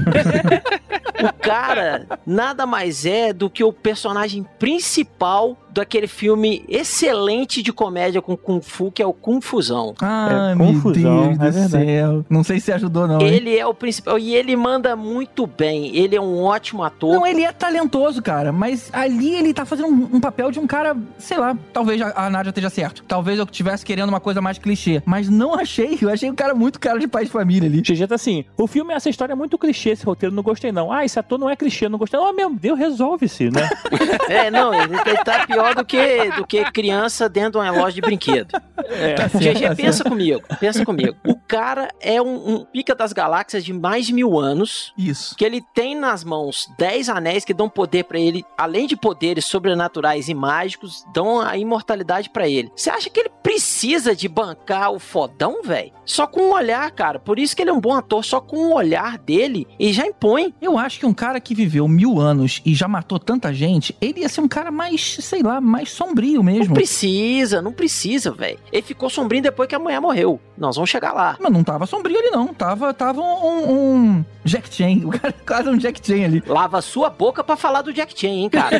O cara nada mais é do que o personagem principal daquele filme excelente de comédia com Kung Fu, que é o Confusão. Ah, meu Deus do céu. Não sei se ajudou, não. Ele é o principal e ele manda muito bem. Ele é um ótimo ator. Não, ele é talentoso, cara. Mas ali ele tá fazendo um papel de um cara, sei lá, talvez a Nádia esteja certo. Talvez eu estivesse querendo uma coisa mais clichê. Mas não achei. Eu achei o cara muito cara de pai de família ali. GG tá assim, o filme, essa história é muito clichê, esse roteiro, não gostei não. Ah, esse ator não é clichê, não gostei. Oh, meu Deus, resolve-se, né? Não, ele tá pior do que criança dentro de uma loja de brinquedo. GG, pensa comigo. O cara é um pica das galáxias de mais de 1000 anos. Isso. Que ele tem nas mãos 10 anéis que dão poder pra ele, além de poderes sobrenaturais e mágicos, dão a imortalidade pra ele. Você acha que ele precisa de bancar o fodão, velho? Só com um olhar, cara. Por isso que ele é um bom ator. Só com o olhar dele, ele já impõe. Eu acho que um cara que viveu 1000 anos e já matou tanta gente, ele ia ser um cara mais, sei lá, mais sombrio mesmo. Não precisa, velho. Ele ficou sombrio depois que a mulher morreu. Nós vamos chegar lá. Mas não tava sombrio ali, não. Tava um Jack Chan. O cara quase um Jack Chan ali. Lava a sua boca pra falar do Jack Chan, hein, cara?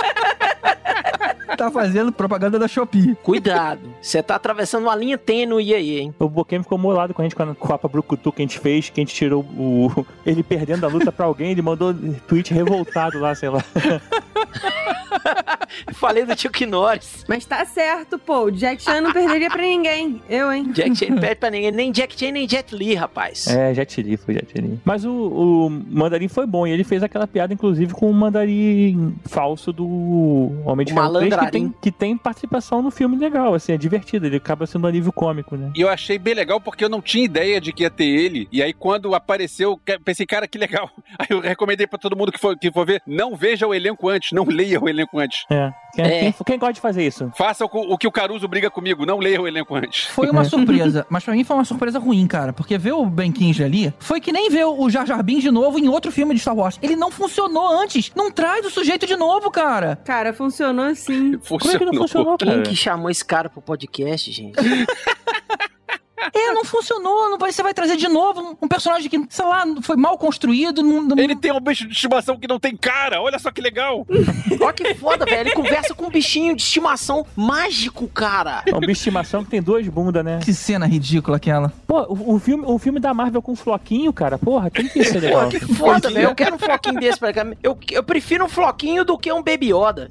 Tá fazendo propaganda da Shopee. Cuidado. Você tá atravessando uma linha tênue aí, hein? O Boquem ficou molado com a gente com a Copa Brucutu que a gente fez, que a gente tirou ele perdendo a luta pra alguém, ele mandou tweet revoltado lá, sei lá. Falei do Chuck Norris. Mas tá certo, pô. O Jack Chan não perderia pra ninguém. Eu, hein? Jack Chan perde pra ninguém. Nem Jack Chan, nem Jet Li, rapaz. Jet Li, foi Jet Li. Mas o Mandarim foi bom. E ele fez aquela piada, inclusive, com o Mandarim falso do Homem de Ferro 3, que tem participação no filme legal, assim, é divertido. Ele acaba sendo um alívio cômico, né? E eu achei bem legal porque eu não tinha ideia de que ia ter ele. E aí, quando apareceu, pensei, cara, que legal. Aí eu recomendei pra todo mundo que for ver, não veja o elenco antes, não leia o elenco antes. Quem gosta de fazer isso? Faça o que o Caruso briga comigo, não leia o elenco antes. Foi uma surpresa, mas pra mim foi uma surpresa ruim, cara, porque ver o Ben Kingsley ali foi que nem ver o Jar Jar Binks de novo em outro filme de Star Wars. Ele não funcionou antes, não traz o sujeito de novo, cara. Cara, funcionou sim. Como é que não funcionou, cara? Quem que chamou esse cara pro podcast, gente? Não funcionou. Você vai trazer de novo um personagem que, sei lá, foi mal construído. Ele tem um bicho de estimação que não tem cara. Olha só que legal. Olha que foda, velho. Ele conversa com um bichinho de estimação mágico, cara. É um bicho de estimação que tem 2 bundas, né? Que cena ridícula aquela. Pô, o filme da Marvel com floquinho, cara, porra, tem que ser legal. Pô, que foda, velho. Eu quero um floquinho desse pra cá. Eu prefiro um floquinho do que um Baby Yoda.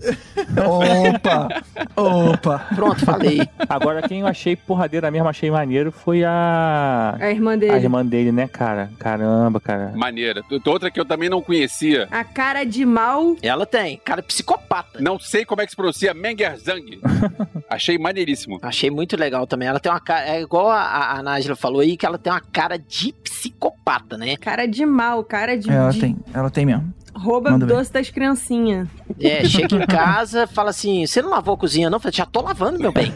Opa. Pronto, falei. Agora, quem eu achei porradeira mesmo, achei maneiro, foi a irmã dele. A irmã dele, né, cara? Caramba, cara. Maneira. Outra que eu também não conhecia. A cara de mal. Ela tem. Cara psicopata. Não sei como é que se pronuncia. Mengerzang. Achei maneiríssimo. Achei muito legal também. Ela tem uma cara... É igual a Nájila falou aí, que ela tem uma cara de psicopata, né? Cara de mal, cara de... Ela tem mesmo. Rouba doce das criancinhas. Chega em casa, fala assim, você não lavou a cozinha não? Eu falei, já tô lavando, meu bem.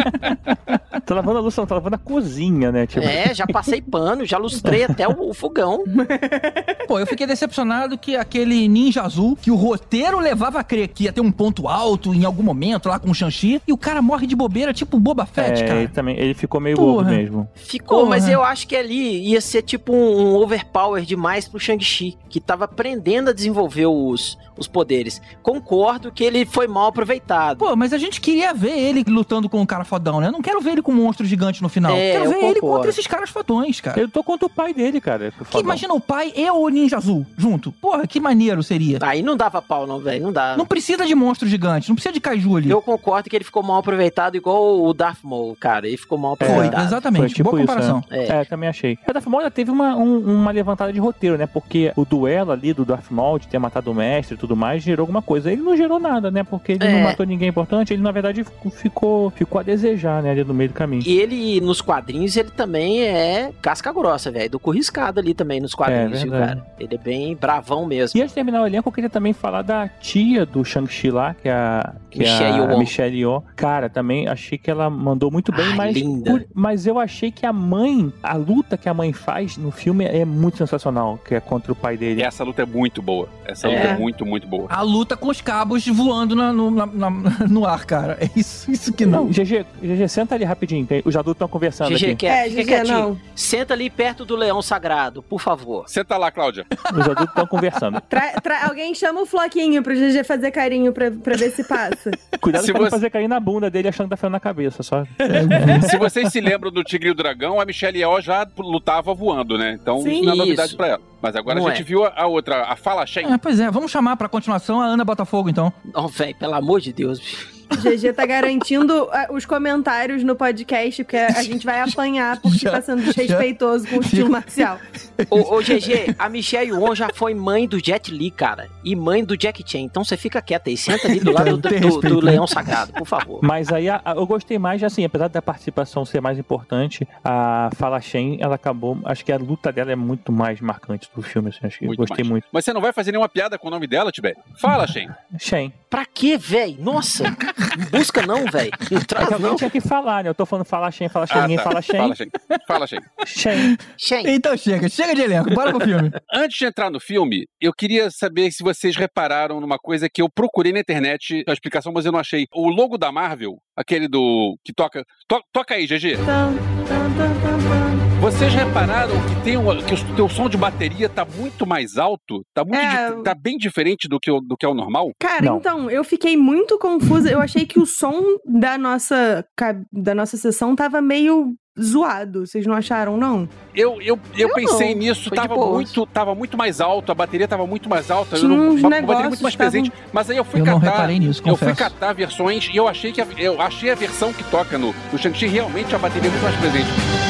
Tô lavando a luz, não, tô lavando a cozinha, né? Tipo... já passei pano, já lustrei até o fogão. Pô, eu fiquei decepcionado que aquele Ninja Azul, que o roteiro levava a crer que ia ter um ponto alto em algum momento lá com o Shang-Chi, e o cara morre de bobeira, tipo Boba Fett, cara. Ele ficou meio bobo mesmo. Ficou, mas eu acho que ali ia ser tipo um overpower demais pro Shang-Chi, que tava aprendendo a desenvolver os poderes. Concordo que ele foi mal aproveitado. Pô, mas a gente queria ver ele lutando com um cara fodão, né? Eu não quero ver ele com um monstro gigante no final. Quero ver ele contra esses caras fodões, cara. Eu tô contra o pai dele, cara. Que imagina o pai e o Ninja Azul junto. Porra, que maneiro seria. Aí não dava pau não, velho. Não dá. Não precisa de monstro gigante, não precisa de kaiju ali. Eu concordo que ele ficou mal aproveitado igual o Darth Maul, cara. Ele ficou mal aproveitado. Foi, exatamente. Foi tipo boa comparação. Isso, né? Também achei. O Darth Maul já teve uma levantada de roteiro, né? Porque o duelo ali do Darth Maul de ter matado o mestre e tudo mais gerou alguma coisa. Ele não gerou nada, né? Porque ele não matou ninguém importante. Ele, na verdade, ficou a desejar, né? Ali no meio do caminho. E ele, nos quadrinhos, ele também é casca grossa, velho. Do curriscado ali também nos quadrinhos, viu, cara? Ele é bem bravão mesmo. E antes de terminar o elenco, eu queria também falar da tia do Shang-Chi lá, que é a Michelle Yeoh. Cara, também achei que ela mandou muito bem, mas eu achei que a luta que a mãe faz no filme é muito sensacional, que é contra o pai dele. Essa luta é muito boa. Essa luta é muito, muito boa. A luta com os cabos voando no ar, cara. É isso que não. GG, senta ali rapidinho, os adultos estão conversando aqui. Fica quietinho. Senta ali perto do leão sagrado, por favor. Senta lá, Cláudia. Os adultos estão conversando. Alguém chama o Floquinho pro GG fazer carinho pra ver se passa. Cuidado pra não fazer carinho na bunda dele achando que tá ficando na cabeça, só. Se vocês se lembram do Tigre e o Dragão, a Michelle Yeoh já lutava voando, né? Então isso não é novidade pra ela. Mas agora a gente viu a outra, a Fala Shen. Pois é, vamos chamar pra continuação a Ana Botafogo, então. Não, velho, pelo amor de Deus, bicho. GG tá garantindo os comentários no podcast, porque a gente vai apanhar porque tá sendo desrespeitoso com o estilo marcial. Ô GG, a Michelle Yeoh já foi mãe do Jet Li, cara, e mãe do Jack Chan, então você fica quieta aí, senta ali do lado do leão sagrado, por favor. Mas aí eu gostei mais, assim, apesar da participação ser mais importante, a Fala Shen, ela acabou, acho que a luta dela é muito mais marcante do filme, assim, acho que eu gostei muito. Mas você não vai fazer nenhuma piada com o nome dela, Tibete? Fala, Shen. Shen. Pra quê, velho? Nossa, busca não, velho. Não traz alguém tinha que falar, né? Eu tô falando Fala Shen, ninguém fala Shen. Fala, Shen. Shen. Então chega de elenco, bora pro filme. Antes de entrar no filme, eu queria saber se vocês repararam numa coisa que eu procurei na internet, a explicação, mas eu não achei. O logo da Marvel, aquele do... que toca... Toca aí, GG. Vocês repararam que o teu som de bateria tá muito mais alto? Tá bem diferente do que é o normal? Cara, então, eu fiquei muito confusa. Eu achei que o som da nossa sessão tava meio zoado. Vocês não acharam, não? Eu pensei nisso, tava muito mais alto, a bateria tava muito mais alta, uma bateria muito mais presente. Mas aí eu fui não reparei nisso, eu fui catar versões e eu achei a versão que toca no Shang-Chi realmente a bateria é muito mais presente.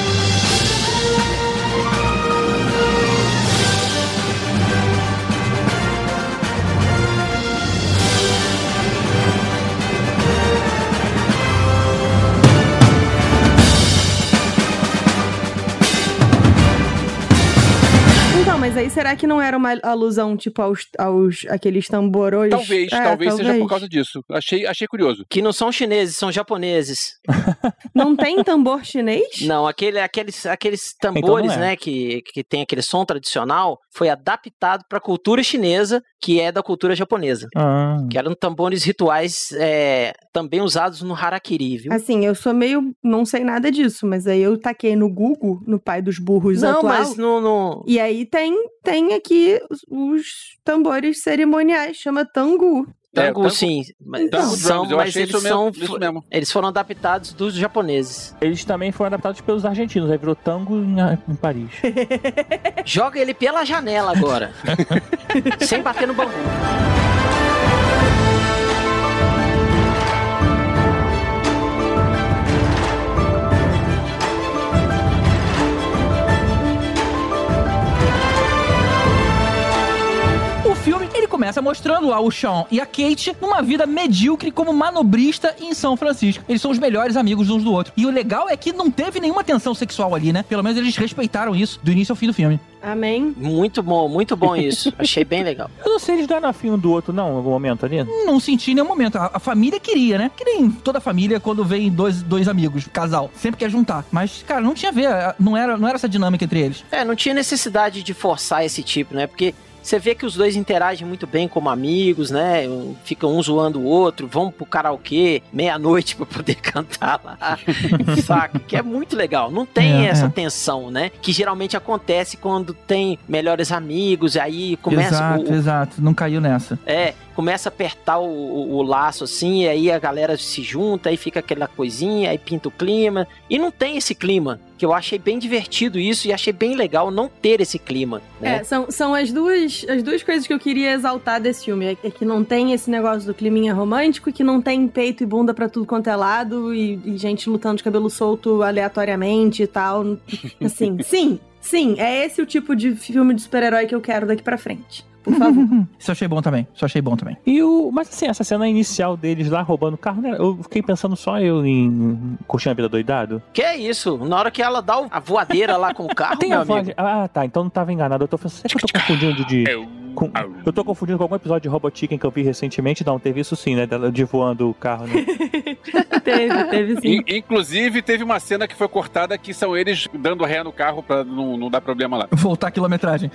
Então, mas aí será que não era uma alusão, tipo, aqueles tamborões? Talvez seja por causa disso. Achei curioso. Que não são chineses, são japoneses. Não tem tambor chinês? Não, aqueles tambores, então né, que tem aquele som tradicional, foi adaptado pra cultura chinesa, que é da cultura japonesa. Que eram tambores rituais também usados no harakiri, viu? Assim, eu sou meio... não sei nada disso, mas aí eu taquei no Google, no pai dos burros Não, atual. mas no... E aí tem aqui os tambores cerimoniais, chama tangu. Tango, sim. Tango drums, eu achei eles isso mesmo. Eles foram adaptados dos japoneses. Eles também foram adaptados pelos argentinos, aí virou tango em Paris. Joga ele pela janela agora. Sem bater no bambu. Ele começa mostrando lá o Sean e a Kate numa vida medíocre como manobrista em São Francisco. Eles são os melhores amigos uns do outro. E o legal é que não teve nenhuma tensão sexual ali, né? Pelo menos eles respeitaram isso do início ao fim do filme. Amém. Muito bom isso. Achei bem legal. Eu não sei, eles deram afim um do outro, não, em algum momento ali? Não senti em nenhum momento. A família queria, né? Que nem toda família quando vem dois amigos, casal. Sempre quer juntar. Mas, cara, não tinha a ver. Não era essa dinâmica entre eles. Não tinha necessidade de forçar esse tipo, né? Porque você vê que os dois interagem muito bem como amigos, né? Ficam um zoando o outro, vão pro karaokê meia-noite pra poder cantar lá. Saca? Que é muito legal. Não tem essa tensão, né? Que geralmente acontece quando tem melhores amigos, e aí começa... Exato. Não caiu nessa. Começa a apertar o laço assim, e aí a galera se junta, aí fica aquela coisinha, aí pinta o clima. E não tem esse clima, que eu achei bem divertido isso, e achei bem legal não ter esse clima, né? São as duas coisas que eu queria exaltar desse filme. É que não tem esse negócio do climinha romântico, e que não tem peito e bunda pra tudo quanto é lado, e gente lutando de cabelo solto aleatoriamente e tal. Assim, sim, é esse o tipo de filme de super-herói que eu quero daqui pra frente. Por favor. Isso eu achei bom também. Mas assim, essa cena inicial deles lá roubando o carro, né? Eu fiquei pensando só eu em Curtindo a Vida Doidado. Que é isso? Na hora que ela dá a voadeira lá com o carro, tem meu a voz amigo. Tá, então não tava enganado. Eu tô pensando, será que eu tô confundindo de... Eu tô confundindo com algum episódio de Robot Chicken que eu vi recentemente. Não, teve isso sim, né? Dela de voando o carro, né? teve sim. Inclusive, teve uma cena que foi cortada que são eles dando ré no carro pra não dar problema lá. Voltar a quilometragem.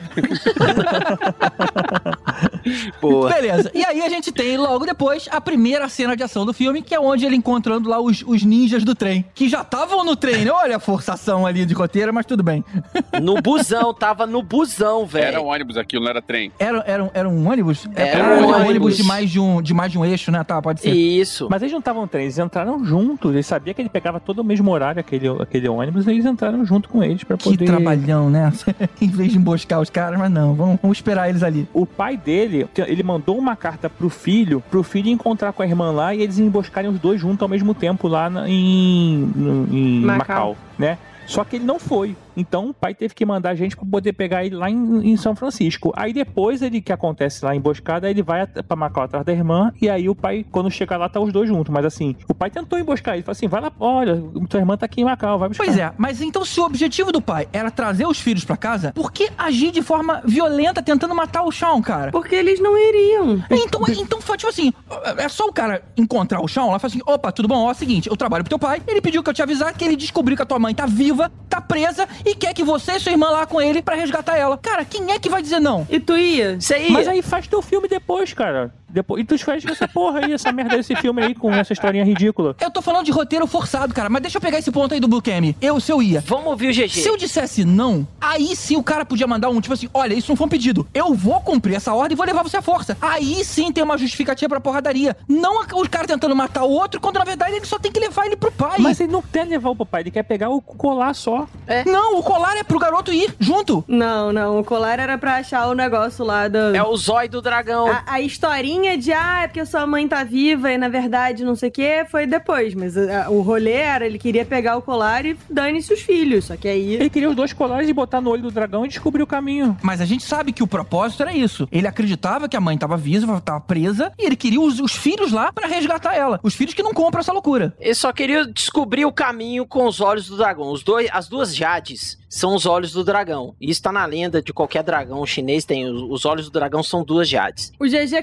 Boa. Beleza. E aí a gente tem, logo depois, a primeira cena de ação do filme, que é onde ele encontrando lá os ninjas do trem. Que já estavam no trem, né? Olha a forçação ali de roteiro, mas tudo bem. Tava no busão, velho. Era um ônibus aquilo, não era trem. Era um ônibus? Era um ônibus de mais de um eixo, né? Tá, pode ser. Isso. Mas eles não estavam no trem, eles entraram juntos. Eles sabiam que ele pegava todo o mesmo horário, aquele ônibus, e eles entraram junto com eles pra poder... Que trabalhão, né? Em vez de emboscar os caras, mas não, vamos esperar eles ali. O pai dele, ele mandou uma carta pro filho encontrar com a irmã lá e eles emboscarem os dois juntos ao mesmo tempo lá em Macau, né? Só que ele não foi. Então o pai teve que mandar a gente pra poder pegar ele lá em São Francisco. Aí depois que acontece lá a emboscada, ele vai pra Macau atrás da irmã. E aí o pai, quando chega lá, tá os dois juntos. Mas assim, o pai tentou emboscar ele. Falou assim, vai lá, olha, tua irmã tá aqui em Macau, vai buscar. Pois é, mas então se o objetivo do pai era trazer os filhos pra casa, por que agir de forma violenta tentando matar o Sean, cara? Porque eles não iriam. Então tipo assim, é só o cara encontrar o Sean lá e falar assim, opa, tudo bom? Ó, é o seguinte, eu trabalho pro teu pai, ele pediu que eu te avisasse que ele descobriu que a tua mãe tá viva, tá presa e quer que você e sua irmã lá com ele pra resgatar ela. Cara, quem é que vai dizer não? E tu ia? Você ia? Mas aí faz teu filme depois, cara. E tu faz essa porra aí, essa merda desse filme aí, com essa historinha ridícula. Eu tô falando de roteiro forçado, cara, mas deixa eu pegar esse ponto aí do Blue Cam. Se eu ia. Vamos ouvir o GG. Se eu dissesse não, aí sim o cara podia mandar tipo assim, olha, isso não foi um pedido. Eu vou cumprir essa ordem e vou levar você à força. Aí sim tem uma justificativa pra porradaria. Não o cara tentando matar o outro, quando na verdade ele só tem que levar ele pro pai. Mas ele não quer levar o papai, ele quer pegar o colar só. Não, o colar é pro garoto ir junto. Não, o colar era pra achar o negócio lá do... É o zóio do dragão. A historinha de, é porque sua mãe tá viva e na verdade não sei o que, foi depois. Mas o rolê era, ele queria pegar o colar e dane-se os filhos, só que aí... Ele queria os dois colares e botar no olho do dragão e descobrir o caminho. Mas a gente sabe que o propósito era isso. Ele acreditava que a mãe tava viva, tava presa, e ele queria os filhos lá pra resgatar ela. Os filhos que não compram essa loucura. Ele só queria descobrir o caminho com os olhos do dragão. As duas jades são os olhos do dragão. Isso tá na lenda de qualquer dragão chinês, tem os olhos do dragão são duas jades. O GG caiu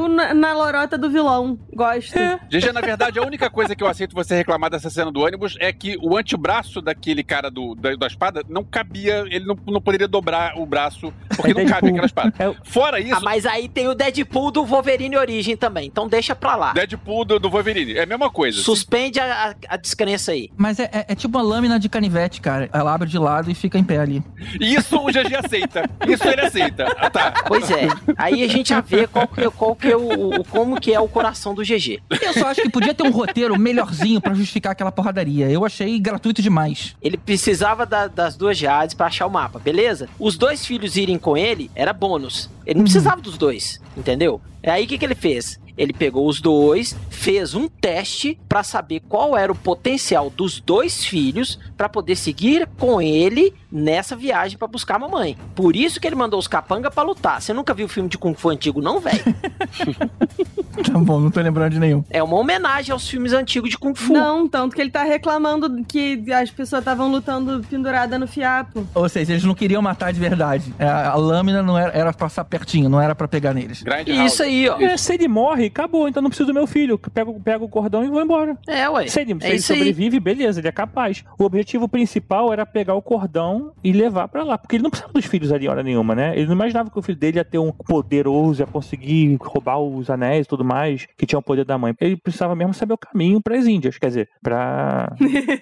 na lorota do vilão. Gosto. GG, na verdade, a única coisa que eu aceito você reclamar dessa cena do ônibus é que o antebraço daquele cara da espada não cabia, ele não poderia dobrar o braço, porque não cabe aquela espada. Fora isso... mas aí tem o Deadpool do Wolverine Origem também, então deixa pra lá. Deadpool do Wolverine, é a mesma coisa. Suspende a descrença aí. Mas é tipo uma lâmina de canivete, cara. Ela abre de lado e fica em pé ali. Isso o GG aceita. Isso ele aceita. Ah, tá. Pois é. Aí a gente já vê como que é o coração do GG. Eu só acho que podia ter um roteiro melhorzinho pra justificar aquela porradaria. Eu achei gratuito demais. Ele precisava das duas Jades pra achar o mapa, beleza? Os dois filhos irem com ele era bônus. Ele não precisava dos dois, entendeu? Aí o que ele fez? Ele pegou os dois, fez um teste pra saber qual era o potencial dos dois filhos pra poder seguir com ele nessa viagem pra buscar a mamãe. Por isso que ele mandou os capanga pra lutar. Você nunca viu o filme de Kung Fu antigo, não, velho? Tá bom, não tô lembrando de nenhum. É uma homenagem aos filmes antigos de Kung Fu. Não, tanto que ele tá reclamando que as pessoas estavam lutando pendurada no fiapo. Ou seja, eles não queriam matar de verdade. A lâmina não era pra passar pertinho, não era pra pegar neles. Isso aí, ó. Se ele morre, acabou, então não preciso do meu filho. Pego o cordão e vou embora. Ué. Se ele sobrevive, beleza, ele é capaz. O objetivo principal era pegar o cordão e levar pra lá, porque ele não precisava dos filhos ali hora nenhuma, né? Ele não imaginava que o filho dele ia ter um poderoso, ia conseguir roubar os anéis e tudo mais, que tinha o poder da mãe. Ele precisava mesmo saber o caminho pras Índias, quer dizer, pra...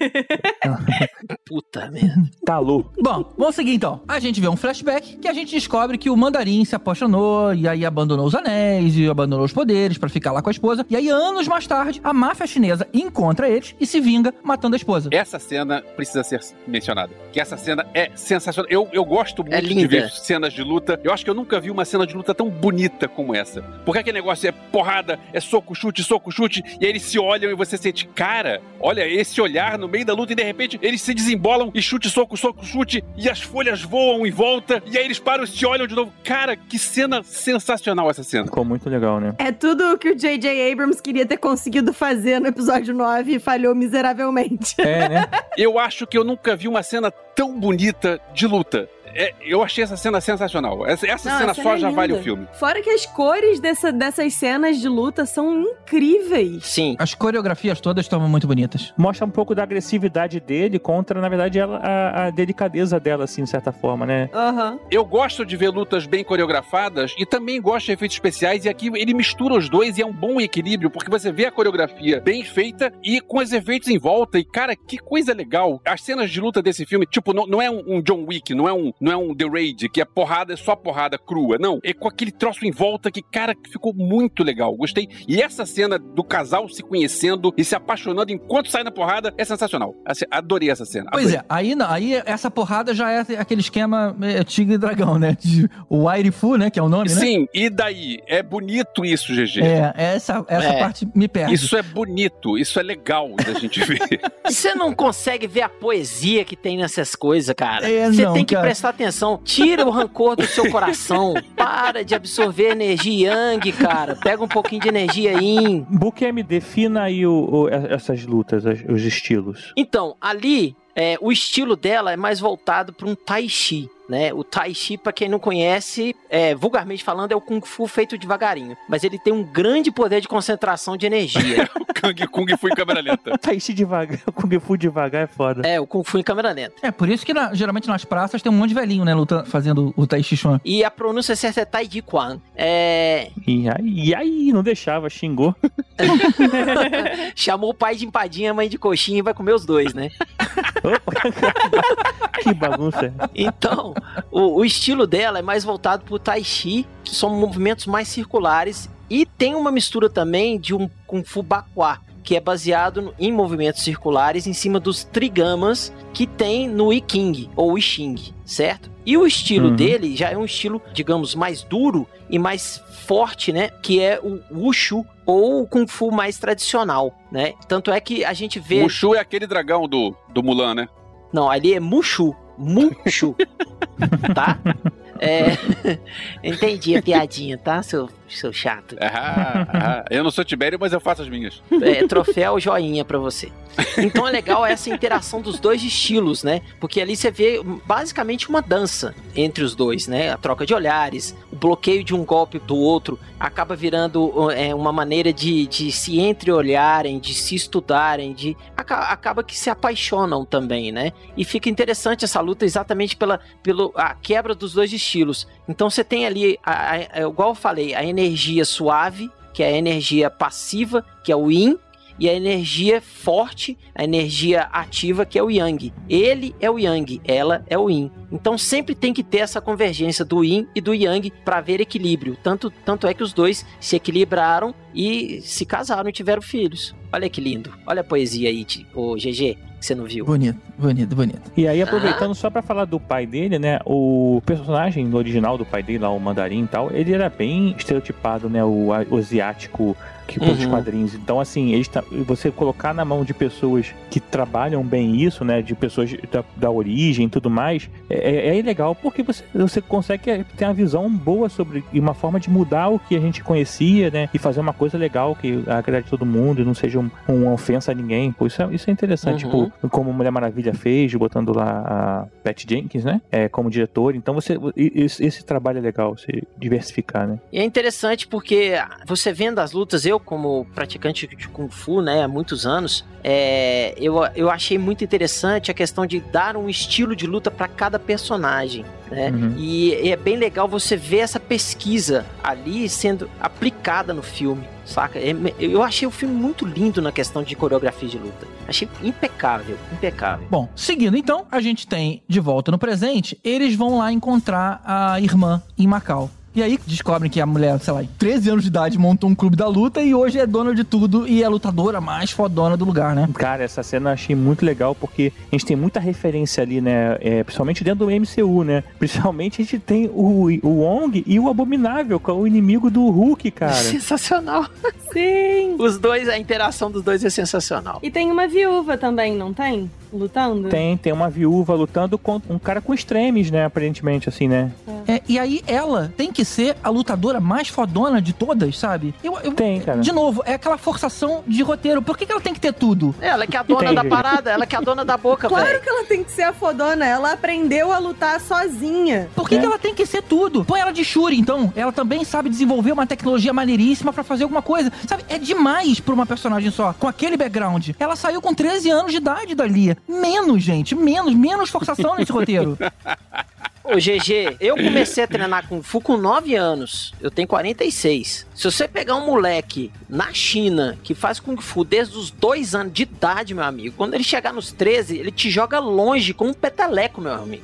Puta merda. Calor. Bom, vamos seguir então. A gente vê um flashback que a gente descobre que o Mandarim se apaixonou e aí abandonou os anéis e abandonou os poderes pra ficar lá com a esposa. E aí, anos mais tarde, a máfia chinesa encontra eles e se vinga matando a esposa. Essa cena precisa ser mencionada. Que essa cena é sensacional. Eu gosto muito de ver cenas de luta. Eu acho que eu nunca vi uma cena de luta tão bonita como essa. Porque aquele negócio é porrada, é soco, chute, e aí eles se olham e você sente, cara, olha esse olhar no meio da luta e de repente eles se desembolam e chute, soco, chute e as folhas voam em volta e aí eles param e se olham de novo. Cara, que cena sensacional essa cena. Ficou muito legal, né? É tudo o que o J.J. Abrams queria ter conseguido fazer no episódio 9 e falhou miseravelmente. É, né? Eu acho que eu nunca vi uma cena tão bonita de luta. Eu achei essa cena sensacional. Essa cena só já vale o filme. Fora que as cores dessas cenas de luta são incríveis. Sim. As coreografias todas estão muito bonitas. Mostra um pouco da agressividade dele contra, na verdade, a delicadeza dela, assim, de certa forma, né? Aham. Eu gosto de ver lutas bem coreografadas e também gosto de efeitos especiais e aqui ele mistura os dois e é um bom equilíbrio porque você vê a coreografia bem feita e com os efeitos em volta e, cara, que coisa legal. As cenas de luta desse filme, tipo, não é um John Wick, não é um The Raid, que é porrada, é só porrada crua. Não, é com aquele troço em volta que, cara, ficou muito legal. Gostei. E essa cena do casal se conhecendo e se apaixonando enquanto sai na porrada é sensacional. Adorei essa cena. Pois é, aí essa porrada já é aquele esquema tigre e dragão, né? O Wairifu, né? Que é o nome, né? Sim, e daí? É bonito isso, GG. Essa parte me perde. Isso é bonito, isso é legal da gente ver. Você não consegue ver a poesia que tem nessas coisas, cara. Você tem que prestar atenção. Tira o rancor do seu coração. Para de absorver energia yang, cara. Pega um pouquinho de energia yin. Book M, defina aí essas lutas, os estilos. Então, ali, o estilo dela é mais voltado para um Tai Chi. Né? O Tai Chi, pra quem não conhece, vulgarmente falando, é o Kung Fu feito devagarinho. Mas ele tem um grande poder de concentração de energia. O Kung Fu em câmera lenta. Tai Chi devagar, o Kung Fu devagar é foda. O Kung Fu em câmera lenta. Por isso que geralmente nas praças tem um monte de velhinho, né, lutando, fazendo o Tai Chi Chuan. E a pronúncia certa é Tai Chi Quan. E aí, não deixava, xingou. Chamou o pai de empadinha, a mãe de coxinha e vai comer os dois, né? Que bagunça. Então, o estilo dela é mais voltado pro Tai Chi, que são movimentos mais circulares, e tem uma mistura também de um Kung Fu Bakwa, que é baseado em movimentos circulares em cima dos trigamas que tem no I Ching, ou I Ching, certo? E o estilo dele já é um estilo, digamos, mais duro e mais forte, né? Que é o Wushu, ou o Kung Fu mais tradicional, né? Tanto é que a gente vê... Wushu é aquele dragão do Mulan, né? Não, ali é Mushu. Mushu. Tá? Entendi a piadinha, tá, seu chato? Eu não sou Tibério, mas eu faço as minhas. Troféu joinha pra você. Então é legal essa interação dos dois estilos, né? Porque ali você vê basicamente uma dança entre os dois, né? A troca de olhares. O bloqueio de um golpe do outro acaba virando uma maneira de se entreolharem, de se estudarem, acaba que se apaixonam também, né? E fica interessante essa luta exatamente pela quebra dos dois estilos. Então você tem ali, igual eu falei, a energia suave, que é a energia passiva, que é o Yin, e a energia forte, a energia ativa, que é o Yang. Ele é o Yang, ela é o Yin. Então sempre tem que ter essa convergência do Yin e do Yang para haver equilíbrio. Tanto é que os dois se equilibraram e se casaram e tiveram filhos. Olha que lindo. Olha a poesia aí, o GG, que você não viu. Bonito. E aí, aproveitando só pra falar do pai dele, né? O personagem original do pai dele, lá, o Mandarim e tal, ele era bem estereotipado, né? O asiático que dos quadrinhos. Então, assim, você colocar na mão de pessoas que trabalham bem isso, né? De pessoas da origem e tudo mais, é legal porque você consegue ter uma visão boa sobre uma forma de mudar o que a gente conhecia, né? E fazer uma coisa legal que agrade todo mundo e não seja uma ofensa a ninguém. Pô, isso é interessante. Tipo, como Mulher Maravilha fez, botando lá a Patty Jenkins, né? Como diretor. Então, esse trabalho é legal, você diversificar, né? E é interessante porque você vendo as lutas, eu como praticante de Kung Fu, né, há muitos anos, eu achei muito interessante a questão de dar um estilo de luta para cada personagem, né? E é bem legal você ver essa pesquisa ali sendo aplicada no filme, saca? Eu achei o filme muito lindo na questão de coreografia de luta. Achei impecável. Bom, seguindo então, a gente tem de volta no presente, eles vão lá encontrar a irmã em Macau. E aí descobrem que a mulher, sei lá, 13 anos de idade, montou um clube da luta e hoje é dona de tudo e é a lutadora mais fodona do lugar, né? Cara, essa cena eu achei muito legal porque a gente tem muita referência ali, né? Principalmente dentro do MCU, né? Principalmente a gente tem o Wong e o Abominável, que é o inimigo do Hulk, cara. Sensacional. Sim. Os dois, a interação dos dois é sensacional. E tem uma viúva também, não tem? Lutando? Tem uma viúva lutando com um cara com extremes, né? Aparentemente, assim, né? E aí ela tem que ser a lutadora mais fodona de todas, sabe? Tem, cara. De novo, é aquela forçação de roteiro. Por que ela tem que ter tudo? Ela que é a dona da parada, ela que é a dona da boca, velho. Claro que ela tem que ser a fodona, ela aprendeu a lutar sozinha. Por que ela tem que ser tudo? Põe ela de Shuri, então. Ela também sabe desenvolver uma tecnologia maneiríssima pra fazer alguma coisa. Sabe, é demais pra uma personagem só, com aquele background. Ela saiu com 13 anos de idade dali. Menos, gente, menos forçação nesse roteiro. Ô, GG, eu comecei a treinar Kung Fu com 9 anos. Eu tenho 46. Se você pegar um moleque na China que faz Kung Fu desde os 2 anos de idade, meu amigo, quando ele chegar nos 13, ele te joga longe com um peteleco, meu amigo.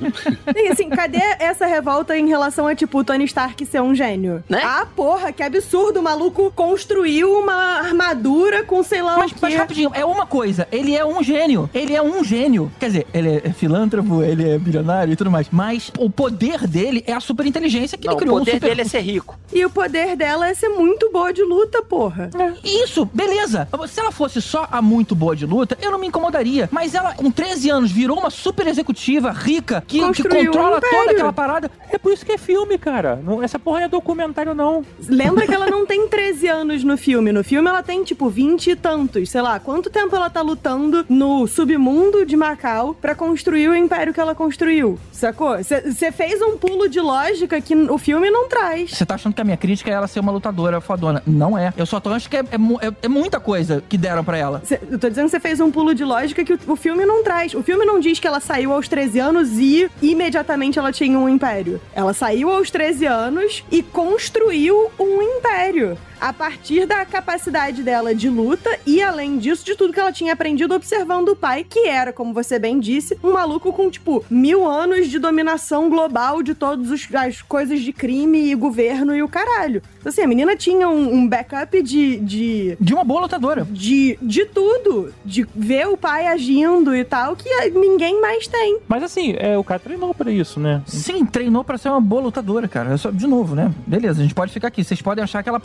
E assim, cadê essa revolta em relação a, tipo, o Tony Stark ser um gênio? Né? Ah, porra, que absurdo, o maluco construiu uma armadura com sei lá o quê. Mas rapidinho, é uma coisa, ele é um gênio. Quer dizer, ele é filântropo, ele é bilionário e tudo mais, mas o poder dele é a super inteligência que ele criou. O poder dele é ser rico. E o poder dela é ser muito boa de luta, porra. Isso, beleza. Se ela fosse só a muito boa de luta, eu não me incomodaria. Mas ela, com 13 anos, virou uma super executiva, rica, que controla toda aquela parada. É por isso que é filme, cara. Essa porra não é documentário, não. Lembra que ela não tem 13 anos no filme. No filme ela tem, tipo, 20 e tantos. Sei lá, quanto tempo ela tá lutando no submundo de Macau pra construir o império que ela construiu, sacou? Você fez um pulo de lógica que o filme não traz. Você tá achando que a minha crítica é ela ser uma lutadora fodona. Não é. Eu só tô achando que é muita coisa que deram pra ela. Eu tô dizendo que você fez um pulo de lógica que o filme não traz. O filme não diz que ela saiu aos 13 anos e imediatamente ela tinha um império. Ela saiu aos 13 anos e construiu um império. A partir da capacidade dela de luta e, além disso, de tudo que ela tinha aprendido observando o pai, que era, como você bem disse, um maluco com, tipo, 1000 anos de dominação global de todas as coisas de crime e governo e o caralho. Então, assim, a menina tinha um backup de uma boa lutadora. De tudo. De ver o pai agindo e tal, que ninguém mais tem. Mas, assim, o cara treinou pra isso, né? Sim, treinou pra ser uma boa lutadora, cara. De novo, né? Beleza, a gente pode ficar aqui. Vocês podem achar que ela pode ser tudo.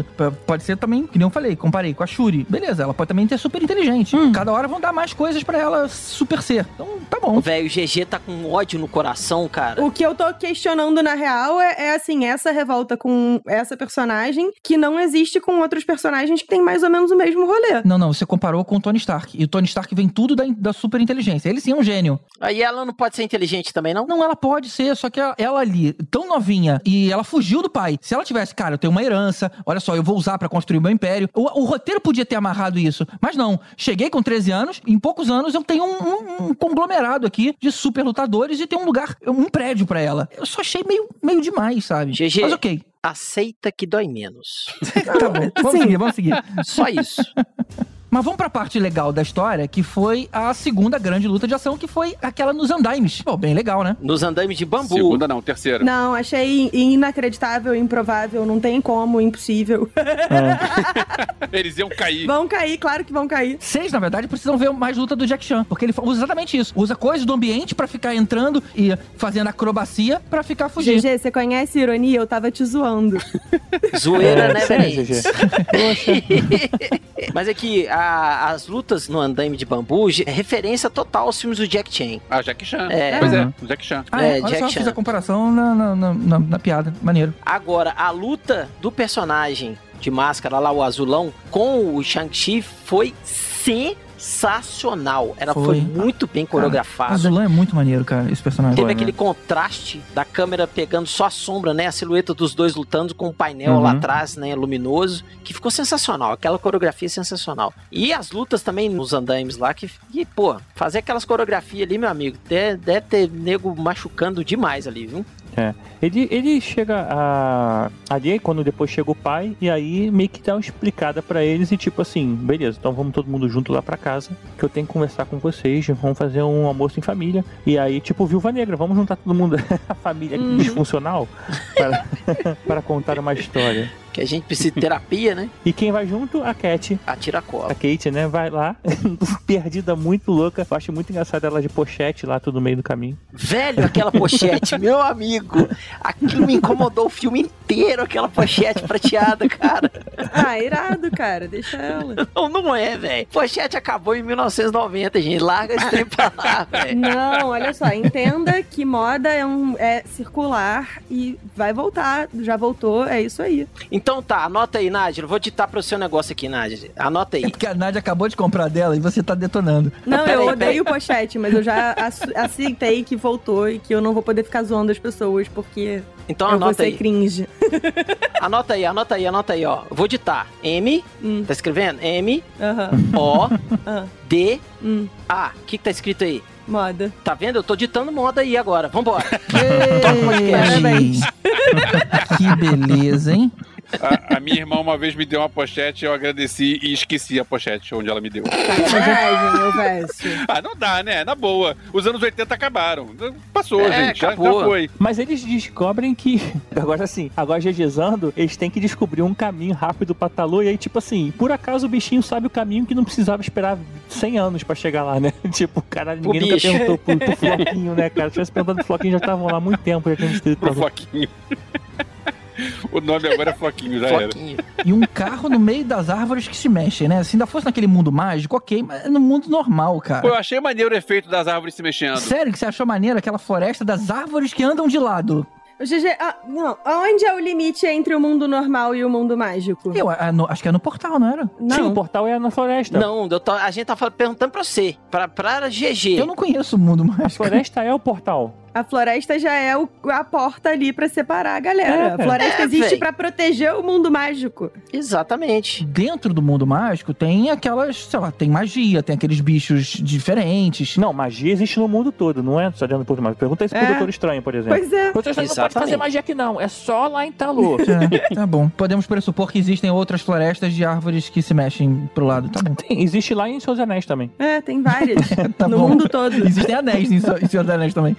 sentido. Pode ser também, que nem eu falei, comparei com a Shuri. Beleza, ela pode também ser super inteligente. Cada hora vão dar mais coisas pra ela super ser. Então, tá bom. Velho, o GG tá com ódio no coração, cara. O que eu tô questionando, na real, é assim, essa revolta com essa personagem que não existe com outros personagens que tem mais ou menos o mesmo rolê. Não, você comparou com o Tony Stark. E o Tony Stark vem tudo da super inteligência. Ele sim é um gênio. Aí ela não pode ser inteligente também, não? Não, ela pode ser, só que ela ali, tão novinha, e ela fugiu do pai. Se ela tivesse, cara, eu tenho uma herança, olha só, eu vou usar pra construir o meu império. O roteiro podia ter amarrado isso, mas não. Cheguei com 13 anos, em poucos anos eu tenho um conglomerado aqui de super lutadores e tem um lugar, um prédio pra ela. Eu só achei meio demais, sabe? GG. Mas ok. Aceita que dói menos. Tá bom, vamos seguir. Só isso. Mas vamos pra parte legal da história, que foi a segunda grande luta de ação, que foi aquela nos andaimes. Pô, bem legal, né? Nos andaimes de bambu. Segunda não, terceira. Não, achei inacreditável, improvável, não tem como, impossível. Eles iam cair. Vão cair, claro que vão cair. Vocês, na verdade, precisam ver mais luta do Jack Chan, porque ele usa exatamente isso. Usa coisas do ambiente pra ficar entrando e fazendo acrobacia pra ficar fugindo. GG, você conhece ironia? Eu tava te zoando. Zoeira, né, sério, velho? GG. Poxa. Mas é que as lutas no andaime de bambu é referência total aos filmes do Jack Chan. Ah, Jack Chan. É. Pois é, o Jack Chan. Ah, olha Jack só, Chan. fiz a comparação na piada. Maneiro. Agora, a luta do personagem de máscara lá, o azulão, com o Shang-Chi foi sensacional. Ela foi muito bem coreografada. Azulão é muito maneiro, cara, esse personagem. Teve aquele contraste da câmera pegando só a sombra, né? A silhueta dos dois lutando com o painel lá atrás, né? Luminoso, que ficou sensacional. Aquela coreografia sensacional. E as lutas também nos andaimes lá, pô, fazer aquelas coreografias ali, meu amigo, deve ter nego machucando demais ali, viu? É. Ele chega ali, quando depois chega o pai, e aí meio que dá uma explicada pra eles e tipo assim, beleza, então vamos todo mundo junto lá pra casa, que eu tenho que conversar com vocês, vamos fazer um almoço em família. E aí, tipo, Viúva Negra, vamos juntar todo mundo, a família disfuncional, para contar uma história. Que a gente precisa de terapia, né? E quem vai junto? A Cat. A tiracola. A Kate, né? Vai lá, perdida, muito louca. Eu acho muito engraçado ela de pochete lá, tudo no meio do caminho. Velho, aquela pochete, meu amigo. Aquilo me incomodou o filme inteiro, aquela pochete prateada, cara. Ah, irado, cara. Deixa ela. Não é, velho. Pochete acabou em 1990, gente. Larga esse tempo pra lá, velho. Não, olha só. Entenda que moda é circular e vai voltar. Já voltou, é isso aí. Então tá, anota aí, Nádia. Eu vou ditar pro seu negócio aqui, Nádia. Anota aí. É porque a Nádia acabou de comprar dela e você tá detonando. Não, eu odeio pochete, mas eu já aceitei que voltou e que eu não vou poder ficar zoando as pessoas, porque então eu anota vou ser aí. Cringe. Anota aí, ó. Eu vou ditar. Tá escrevendo? O-D-A. O que tá escrito aí? Moda. Tá vendo? Eu tô ditando moda aí agora. Vambora. Parabéns. Que beleza, hein? A minha irmã uma vez me deu uma pochete, eu agradeci e esqueci a pochete onde ela me deu. Sacanagem, meu Vécio. Ah, não dá, né? Na boa. Os anos 80 acabaram. Passou, gente. Já acabou. foi. Mas eles descobrem que, agora GGzando, eles têm que descobrir um caminho rápido pra Talu, e aí, tipo assim, por acaso o bichinho sabe o caminho que não precisava esperar 100 anos pra chegar lá, né? Tipo, caralho, ninguém nunca perguntou pro Floquinho, né, cara? Se tivesse perguntado pro Floquinho, já estavam lá há muito tempo, já tinham escrito Pro Floquinho. O nome agora é Floquinho, já Floquinho. era. E um carro no meio das árvores que se mexem, né? Se ainda fosse naquele mundo mágico, ok, mas no mundo normal, cara. Pô, eu achei maneiro o efeito das árvores se mexendo. Sério que você achou maneiro aquela floresta das árvores que andam de lado? GG, não. Aonde é o limite entre o mundo normal e o mundo mágico? Eu acho que é no portal, não era? Não. Sim, o portal é na floresta. Não, a gente tá perguntando pra você. Pra GG. Eu não conheço o mundo A mágico. floresta é o portal. A floresta já é a porta ali pra separar a galera. A floresta existe véi. pra proteger o mundo mágico. Exatamente. Dentro do mundo mágico tem aquelas, sei lá, tem magia, tem aqueles bichos diferentes. Não, magia existe no mundo todo, não é só dentro do mundo mágico. Pergunta isso pro Doutor Estranho, por exemplo. Pois é. O Doutor Estranho não pode Exatamente. fazer magia aqui não, é só lá em Talu. É, tá bom. Podemos pressupor que existem outras florestas de árvores que se mexem pro lado, tá bom. Tem, existe lá em Seus Anéis também. É, tem várias. Tá no bom. mundo todo. Existem anéis em Senhor dos Anéis também.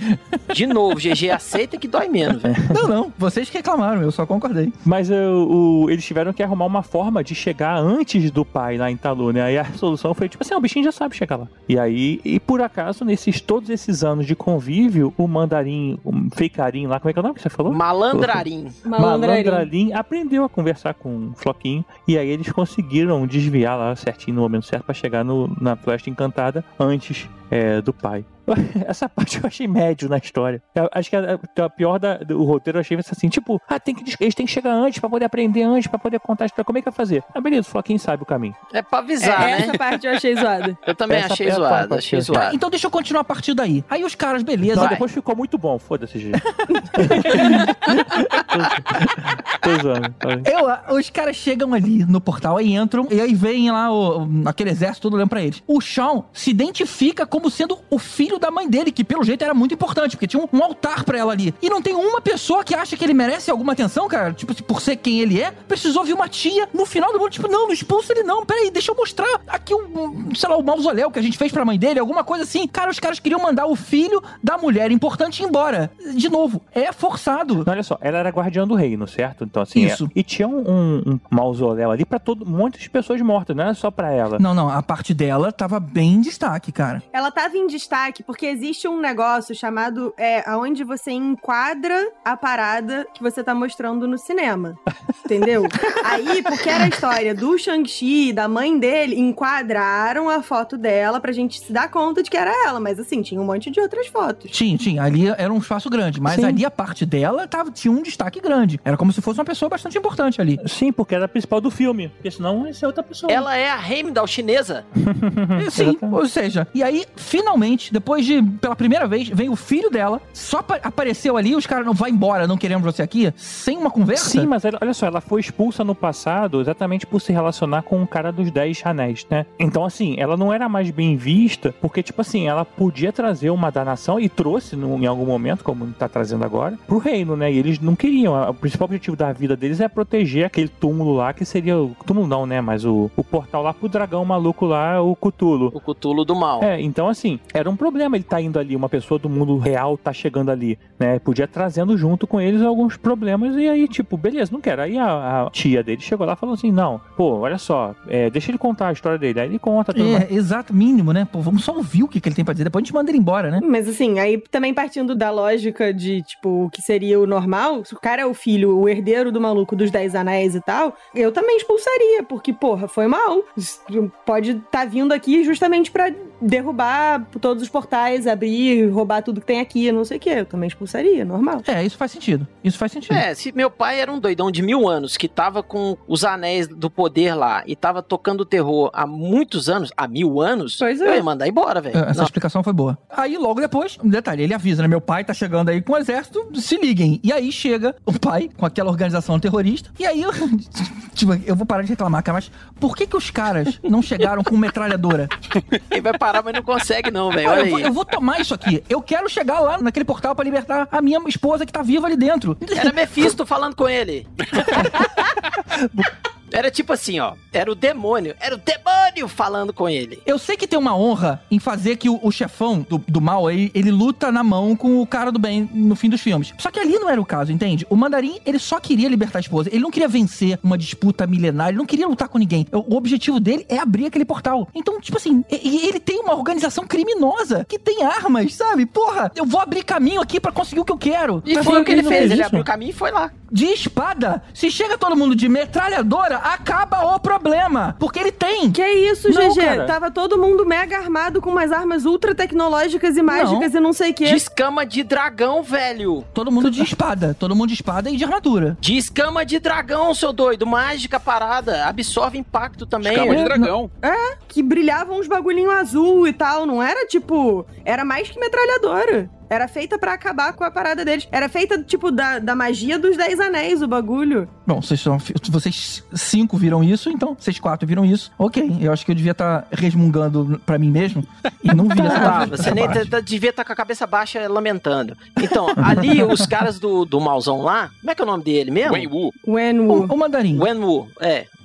De novo, GG aceita que dói menos, velho. Não, vocês que reclamaram, eu só concordei. Mas eles tiveram que arrumar uma forma de chegar antes do pai lá em Talu, né? Aí a solução foi tipo assim, o bichinho já sabe chegar lá. E aí, por acaso, todos esses anos de convívio, o mandarim, o feicarim lá, como é que é o nome que você falou? Malandrarim. Aprendeu a conversar com o Floquinho, e aí eles conseguiram desviar lá certinho no momento certo pra chegar na Floresta Encantada antes do pai. Essa parte eu achei médio na história. Eu acho que a pior do roteiro eu achei assim, tipo, eles têm que chegar antes pra poder aprender antes, pra poder contar a história. Como é que vai fazer? Beleza, o Floquinho sabe o caminho. É pra avisar, né? Essa parte eu achei zoada. Eu também achei zoado. Então deixa eu continuar a partir daí. Aí os caras, beleza. Não, depois ficou muito bom, foda-se, gente. Tô zoando. Os caras chegam ali no portal, aí entram, e aí vem lá aquele exército todo olhando pra eles. O Shaun se identifica como sendo o filho da mãe dele, que pelo jeito era muito importante, porque tinha um altar pra ela ali. E não tem uma pessoa que acha que ele merece alguma atenção, cara. Tipo, por ser quem ele é, precisou vir uma tia no final do mundo, tipo, não expulsa ele não. Peraí, deixa eu mostrar aqui o mausoléu que a gente fez pra mãe dele, alguma coisa assim. Cara, os caras queriam mandar o filho da mulher importante embora. De novo, é forçado. Olha só, ela era guardiã do reino, certo? Então, assim, isso. E tinha um mausoléu ali pra um monte de pessoas mortas, não era só pra ela. Não, a parte dela tava bem em destaque, cara. Ela tava em destaque porque existe um negócio chamado aonde você enquadra a parada que você tá mostrando no cinema. Entendeu? Aí, porque era a história do Shang-Chi, da mãe dele, enquadraram a foto dela pra gente se dar conta de que era ela. Mas assim, tinha um monte de outras fotos. Tinha. Ali era um espaço grande. Mas Sim. Ali a parte dela tinha um destaque grande. Era como se fosse uma pessoa bastante importante ali. Sim, porque era a principal do filme. Porque senão ia ser outra pessoa. Ela é a Heimdall chinesa. Sim, ou seja, e aí, finalmente, depois de, pela primeira vez, vem o filho dela, só apareceu ali, os caras não vai embora, não queremos você aqui, sem uma conversa? Sim, mas olha só, ela foi expulsa no passado exatamente por se relacionar com o cara dos 10 anéis, né? Então, assim, ela não era mais bem vista, porque, tipo assim, ela podia trazer uma da nação, e trouxe em algum momento, como tá trazendo agora, pro reino, né? E eles não queriam. O principal objetivo da vida deles é proteger aquele túmulo lá, que seria o túmulo não, né? Mas o portal lá pro dragão maluco lá, o Cthulhu. O Cthulhu do mal. Então, assim, era um problema ele tá indo ali, uma pessoa do mundo real tá chegando ali, né? Podia trazendo junto com eles alguns problemas, e aí, tipo, beleza, não quero. Aí a tia dele chegou lá e falou assim, não, pô, olha só, deixa ele contar a história dele. Aí ele conta tudo mais. Exato, mínimo, né? Pô, vamos só ouvir o que ele tem pra dizer, depois a gente manda ele embora, né? Mas assim, aí também partindo da lógica de, tipo, o que seria o normal, se o cara é o filho, o herdeiro do maluco dos 10 anéis e tal, eu também expulsaria, porque, porra, foi mal. Pode estar vindo aqui justamente pra derrubar todos os portais, abrir, roubar tudo que tem aqui, não sei o que. Eu também expulsaria, normal. Isso faz sentido. Se meu pai era um doidão de 1000 anos, que tava com os anéis do poder lá, e tava tocando terror há muitos anos, há 1000 anos, eu ia mandar embora, velho. Essa explicação foi boa. Aí, logo depois, um detalhe, ele avisa, né? Meu pai tá chegando aí com o exército, se liguem. E aí chega o pai com aquela organização terrorista, e aí eu vou parar de reclamar, cara, mas por que os caras não chegaram com metralhadora? Ele vai parar, mas não consegue não, velho. Olha aí. Eu vou tomar isso aqui. Eu quero chegar lá naquele portal pra libertar a minha esposa que tá viva ali dentro. Era Mephisto falando com ele. Era tipo assim, ó. Era o demônio falando com ele. Eu sei que tem uma honra em fazer que o chefão do mal aí, ele luta na mão com o cara do bem no fim dos filmes. Só que ali não era o caso, entende? O Mandarim, ele só queria libertar a esposa. Ele não queria vencer uma disputa milenar. Ele não queria lutar com ninguém. O objetivo dele é abrir aquele portal. Então, tipo assim, ele tem uma organização criminosa que tem armas, sabe? Porra, eu vou abrir caminho aqui pra conseguir o que eu quero. E foi o que ele fez. Ele abriu o caminho e foi lá. De espada. Se chega todo mundo de metralhadora, acaba o problema. Porque ele tem. Que isso, não, GG? Cara. Tava todo mundo mega armado com umas armas ultra tecnológicas e mágicas e não sei o quê. De escama de dragão, velho. Todo mundo de espada. Todo mundo de espada e de armadura. De escama de dragão, seu doido. Mágica parada. Absorve impacto também. Escama de dragão. Que brilhavam uns bagulhinho azul e tal. Não era tipo... Era mais que metralhadora. Era feita pra acabar com a parada deles. Era feita, tipo, da magia dos 10 anéis, o bagulho. Bom, vocês 5 viram isso, então vocês 4 viram isso. Ok, eu acho que eu devia estar resmungando pra mim mesmo e não vi essa Você nem devia estar com a cabeça baixa lamentando. Então, ali, os caras do mauzão lá, como é que é o nome dele mesmo? Wenwu. Wenwu. O Mandarim. Wenwu,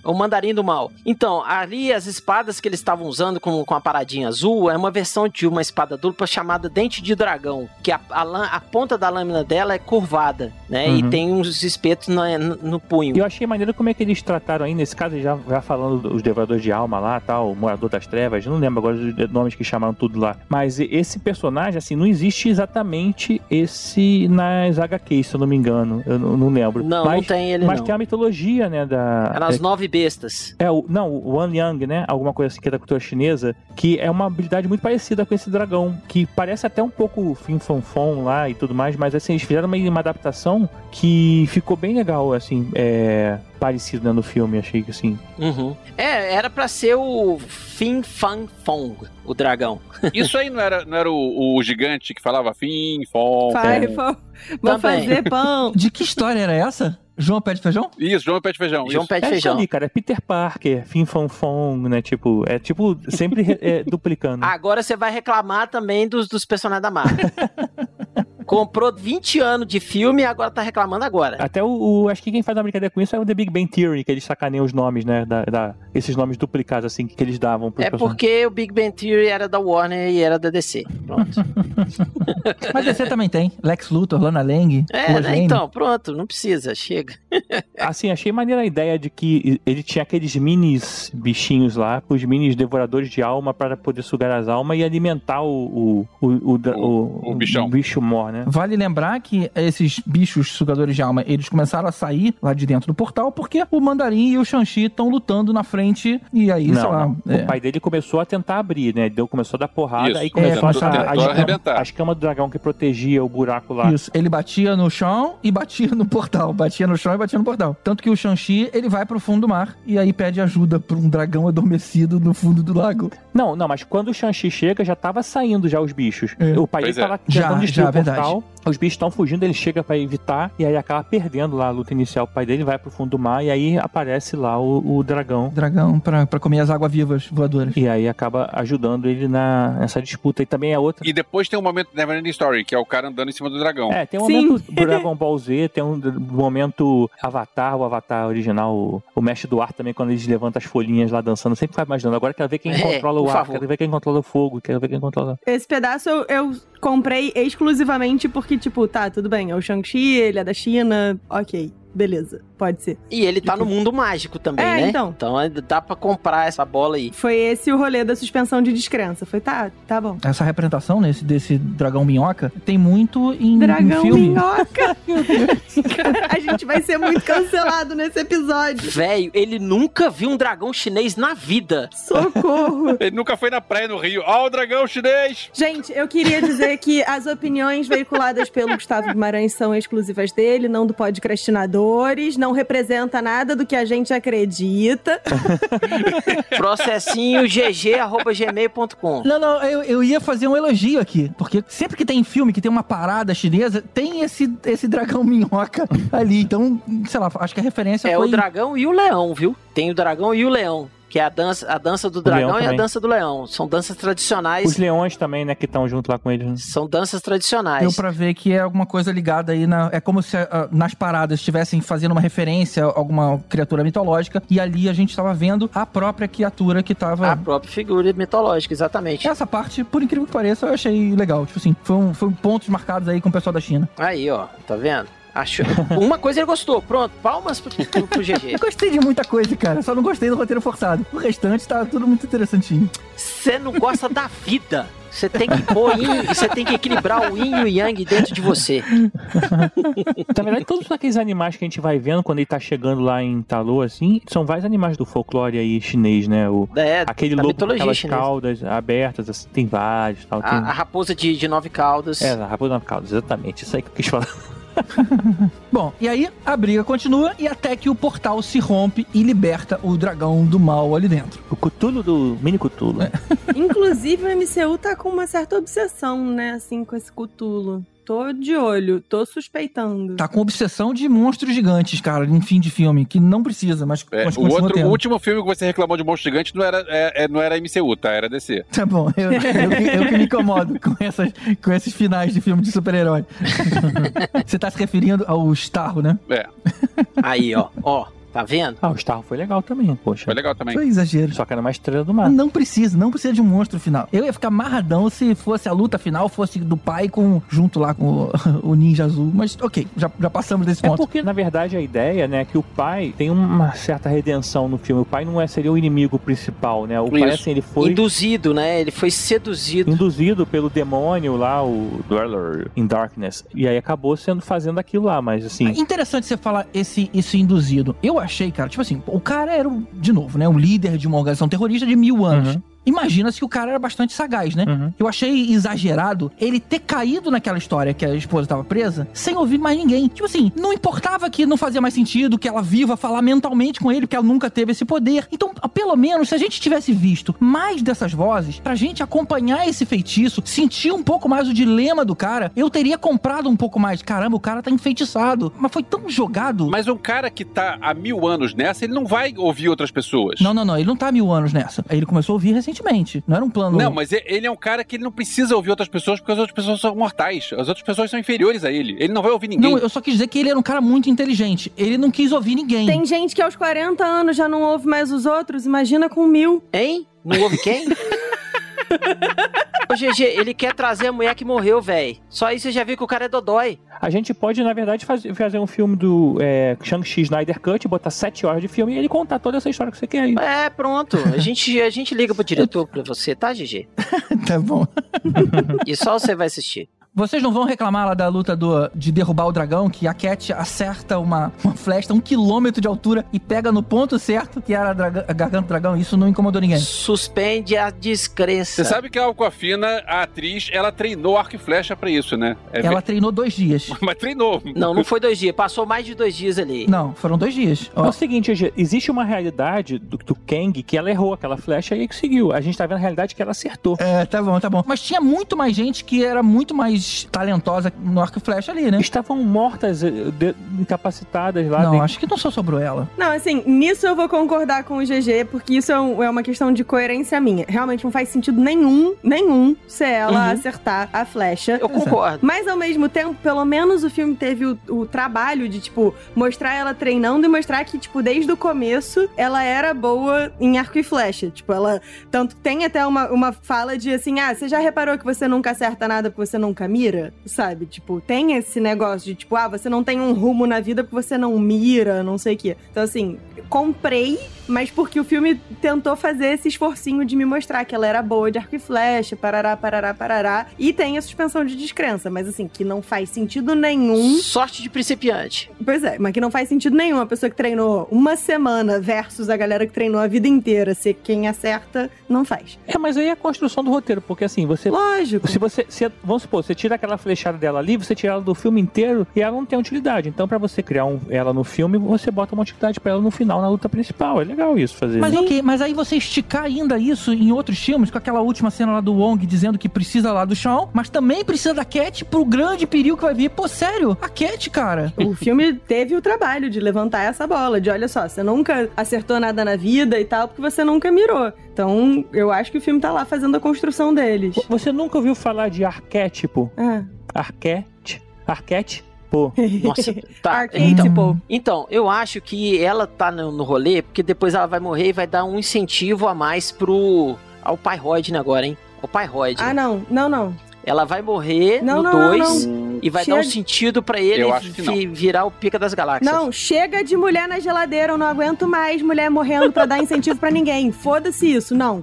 O Mandarim do Mal. Então, ali as espadas que eles estavam usando com a paradinha azul é uma versão de uma espada dupla chamada Dente de Dragão, que a ponta da lâmina dela é curvada, né? E tem uns espetos no punho. E eu achei maneiro como é que eles trataram aí, nesse caso, já falando dos Devoradores de Alma lá, tal, o Morador das Trevas, não lembro agora os nomes que chamaram tudo lá, mas esse personagem, assim, não existe exatamente esse nas HQs, se eu não me engano, eu não lembro. Não tem ele, mas tem a mitologia, né, é nas 9 bestas. O Wan Liang, né, alguma coisa assim que é da cultura chinesa, que é uma habilidade muito parecida com esse dragão, que parece até um pouco Fin Fon Fon lá e tudo mais, mas assim, eles fizeram uma adaptação que ficou bem legal, assim, parecido, né, no filme, achei que assim. Era pra ser o Fin Fan Fong, o dragão. Isso aí não era o gigante que falava Fin Fong? Vou fazer pão. De que história era essa? João Pé de Feijão? Isso, João Pé de Feijão. João Pé de Feijão. Isso ali, cara, é Peter Parker, Fin Fon Fong, né, tipo, sempre duplicando. Agora você vai reclamar também dos personagens da Marvel. Comprou 20 anos de filme e agora tá reclamando agora. Até acho que quem faz uma brincadeira com isso é o The Big Bang Theory, que eles sacaneiam os nomes, né, esses nomes duplicados, assim, que eles davam pros personagens. Porque o Big Bang Theory era da Warner e era da DC. Pronto. Mas DC também tem. Lex Luthor, Lana Lang. Então, pronto, não precisa, chega. Assim, achei maneira a ideia de que ele tinha aqueles minis bichinhos lá, os minis devoradores de alma para poder sugar as almas e alimentar o bichão. O bicho mor, né? Vale lembrar que esses bichos sugadores de alma, eles começaram a sair lá de dentro do portal porque o Mandarim e o Shang-Chi estão lutando na frente e aí, sei lá... O pai dele começou a tentar abrir, né? Começou a dar porrada e começou a arrebentar. A escama do dragão que protegia o buraco lá. Isso, ele batia no chão e batia no portal. Batia no chão e batia no portal. Tanto que o Shang-Chi, ele vai pro fundo do mar e aí pede ajuda pra um dragão adormecido no fundo do lago. Não, mas quando o Shang-Chi chega, já tava saindo já os bichos. O pai dele tava tentando destruir o portal. Os bichos estão fugindo, ele chega pra evitar e aí acaba perdendo lá a luta inicial. O pai dele vai pro fundo do mar e aí aparece lá o dragão. Dragão pra comer as águas-vivas voadoras. E aí acaba ajudando ele nessa disputa. E também é outra... E depois tem um momento Neverending Story, que é o cara andando em cima do dragão. Tem um momento Dragon Ball Z, tem um momento Avatar, o Avatar original, o Mestre do Ar também, quando eles levantam as folhinhas lá dançando. Sempre fica imaginando. Agora quero ver quem controla o ar, quero ver quem controla o fogo, quero ver quem controla... Esse pedaço eu comprei exclusivamente porque, tipo, tá, tudo bem, é o Shang-Chi, ele é da China, ok, beleza, pode ser. E ele tá no mundo mágico também, né? Então dá pra comprar essa bola aí. Foi esse o rolê da suspensão de descrença. Foi, tá bom. Essa representação desse dragão minhoca tem muito em dragão filme. Minhoca? A gente vai ser muito cancelado nesse episódio. Velho, ele nunca viu um dragão chinês na vida. Socorro. Ele nunca foi na praia no Rio. Ó, o dragão chinês! Gente, eu queria dizer que as opiniões veiculadas pelo Gustavo Guimarães são exclusivas dele, não do Podcastinadores, não representa nada do que a gente acredita. Processinho gg@gmail.com. Não, eu ia fazer um elogio aqui, porque sempre que tem filme que tem uma parada chinesa, tem esse dragão minhoca ali. Então, sei lá, acho que a referência foi... É o dragão e o leão, viu? Tem o dragão e o leão. Que é a dança do dragão e a dança do leão. São danças tradicionais. Os leões também, né, que estão junto lá com eles. Né? São danças tradicionais. Deu pra ver que é alguma coisa ligada aí é como se nas paradas estivessem fazendo uma referência a alguma criatura mitológica, e ali a gente tava vendo a própria criatura que tava... A própria figura mitológica, exatamente. Essa parte, por incrível que pareça, eu achei legal. Tipo assim, foi pontos marcados aí com o pessoal da China. Aí, ó, tá vendo? Uma coisa ele gostou. Pronto, palmas pro GG. Eu gostei de muita coisa, cara. Só não gostei do roteiro forçado. O restante tá tudo muito interessantinho. Você não gosta da vida. Você tem que pôr você tem que equilibrar o yin e o yang dentro de você. Na verdade, todos aqueles animais que a gente vai vendo quando ele tá chegando lá em Talô, assim, são vários animais do folclore aí chinês, né? Aquele lobo com aquelas caudas abertas, assim, tem vários. Tal, a raposa de 9 caudas. A raposa de 9 caudas, exatamente. Isso aí que eu quis falar. Bom, e aí a briga continua e até que o portal se rompe e liberta o dragão do mal ali dentro. O Cthulhu do mini Cthulhu. Inclusive o MCU tá com uma certa obsessão, né, assim, com esse Cthulhu. Tô de olho, tô suspeitando. Tá com obsessão de monstros gigantes, cara, em fim de filme, que não precisa, mas continua tendo. O último filme que você reclamou de monstro gigante não era MCU, tá? Era DC. Tá bom, eu que me incomodo com esses finais de filme de super-herói. Você tá se referindo ao Starro, né? Aí, ó. Tá vendo? Ah, o Starro foi legal também, poxa. Foi legal também. Foi exagero. Só que era uma estrela do mar. Não precisa de um monstro final. Eu ia ficar amarradão se fosse a luta final, fosse do pai junto lá com o ninja azul. Mas ok, já passamos desse ponto. É porque, na verdade, a ideia, né, é que o pai tem uma certa redenção no filme. O pai não seria o inimigo principal, né? O pai, assim, ele foi... Induzido, né? Ele foi seduzido. Induzido pelo demônio lá, o Dweller in Darkness. E aí acabou fazendo aquilo lá, mas assim... Interessante você falar isso induzido. Eu achei, cara, tipo assim, o cara era, de novo, né, um líder de uma organização terrorista de 1000 anos. Uhum. Imagina-se que o cara era bastante sagaz, né? Uhum. Eu achei exagerado ele ter caído naquela história que a esposa estava presa sem ouvir mais ninguém. Tipo assim, não importava que não fazia mais sentido que ela viva falar mentalmente com ele, porque ela nunca teve esse poder. Então, pelo menos, se a gente tivesse visto mais dessas vozes, pra gente acompanhar esse feitiço, sentir um pouco mais o dilema do cara, eu teria comprado um pouco mais. Caramba, o cara tá enfeitiçado. Mas foi tão jogado. Mas um cara que tá há 1000 anos nessa, ele não vai ouvir outras pessoas. Não, ele não tá há 1000 anos nessa. Ele começou a ouvir recentemente. Não era um plano... Não, mas ele é um cara que ele não precisa ouvir outras pessoas porque as outras pessoas são mortais. As outras pessoas são inferiores a ele. Ele não vai ouvir ninguém. Não, eu só quis dizer que ele era um cara muito inteligente. Ele não quis ouvir ninguém. Tem gente que aos 40 anos já não ouve mais os outros. Imagina com 1000. Hein? Não ouve quem? Ô, GG, ele quer trazer a mulher que morreu, velho. Só aí você já viu que o cara é dodói. A gente pode, na verdade, fazer um filme do Shang-Chi Snyder Cut, botar 7 horas de filme e ele contar toda essa história que você quer aí. É, pronto. A gente liga pro diretor pra você, tá, GG? Tá bom. E só você vai assistir. Vocês não vão reclamar lá da luta de derrubar o dragão, que a Cat acerta uma flecha 1 quilômetro de altura e pega no ponto certo, que era a garganta do dragão. Isso não incomodou ninguém. Suspende a descrença. Você sabe que a Awkwafina, a atriz, ela treinou arco e flecha pra isso, né? Ela treinou 2 dias. Mas treinou. Não foi 2 dias. Passou mais de 2 dias ali. Não, foram 2 dias. É o seguinte, existe uma realidade do Kang que ela errou aquela flecha e conseguiu. A gente tá vendo a realidade que ela acertou. É, tá bom. Mas tinha muito mais gente que era muito mais talentosa no arco e flecha ali, né? Estavam mortas, incapacitadas lá. Não, acho que não só sobrou ela. Não, assim, nisso eu vou concordar com o GG, porque isso é uma questão de coerência minha. Realmente não faz sentido nenhum se ela acertar a flecha. Eu concordo. Mas ao mesmo tempo, pelo menos o filme teve o trabalho de, tipo, mostrar ela treinando e mostrar que, tipo, desde o começo ela era boa em arco e flecha. Tipo, ela... Tanto tem até uma fala de assim, você já reparou que você nunca acerta nada porque você nunca mira? Sabe? Tipo, tem esse negócio de, tipo, você não tem um rumo na vida porque você não mira, não sei o quê. Então, assim, comprei, mas porque o filme tentou fazer esse esforcinho de me mostrar que ela era boa de arco e flecha, parará, e tem a suspensão de descrença, mas assim, que não faz sentido nenhum. Sorte de principiante. Pois é, mas que não faz sentido nenhum a pessoa que treinou uma semana versus a galera que treinou a vida inteira ser quem acerta, não faz. Mas aí é a construção do roteiro, porque assim, você... Lógico. Vamos supor, você tira aquela flechada dela ali, você tira ela do filme inteiro e ela não tem utilidade. Então, pra você criar ela no filme, você bota uma utilidade pra ela no final, na luta principal. É legal isso fazer. Mas ok, mas aí você esticar ainda isso em outros filmes, com aquela última cena lá do Wong dizendo que precisa lá do Shawn, mas também precisa da Cat pro grande perigo que vai vir. Pô, sério? A Cat, cara. O filme teve o trabalho de levantar essa bola, de olha só, você nunca acertou nada na vida e tal, porque você nunca mirou. Então, eu acho que o filme tá lá fazendo a construção deles. Você nunca ouviu falar de arquétipo? Arquétipo. Nossa, tá. Arquétipo. Então, eu acho que ela tá no rolê, porque depois ela vai morrer e vai dar um incentivo a mais ao pai Rodney agora, hein? O pai Rodney. Não. Ela vai morrer no 2 e vai dar um sentido pra ele virar o pica das galáxias. Não, chega de mulher na geladeira, eu não aguento mais mulher morrendo pra dar incentivo pra ninguém. Foda-se isso, não.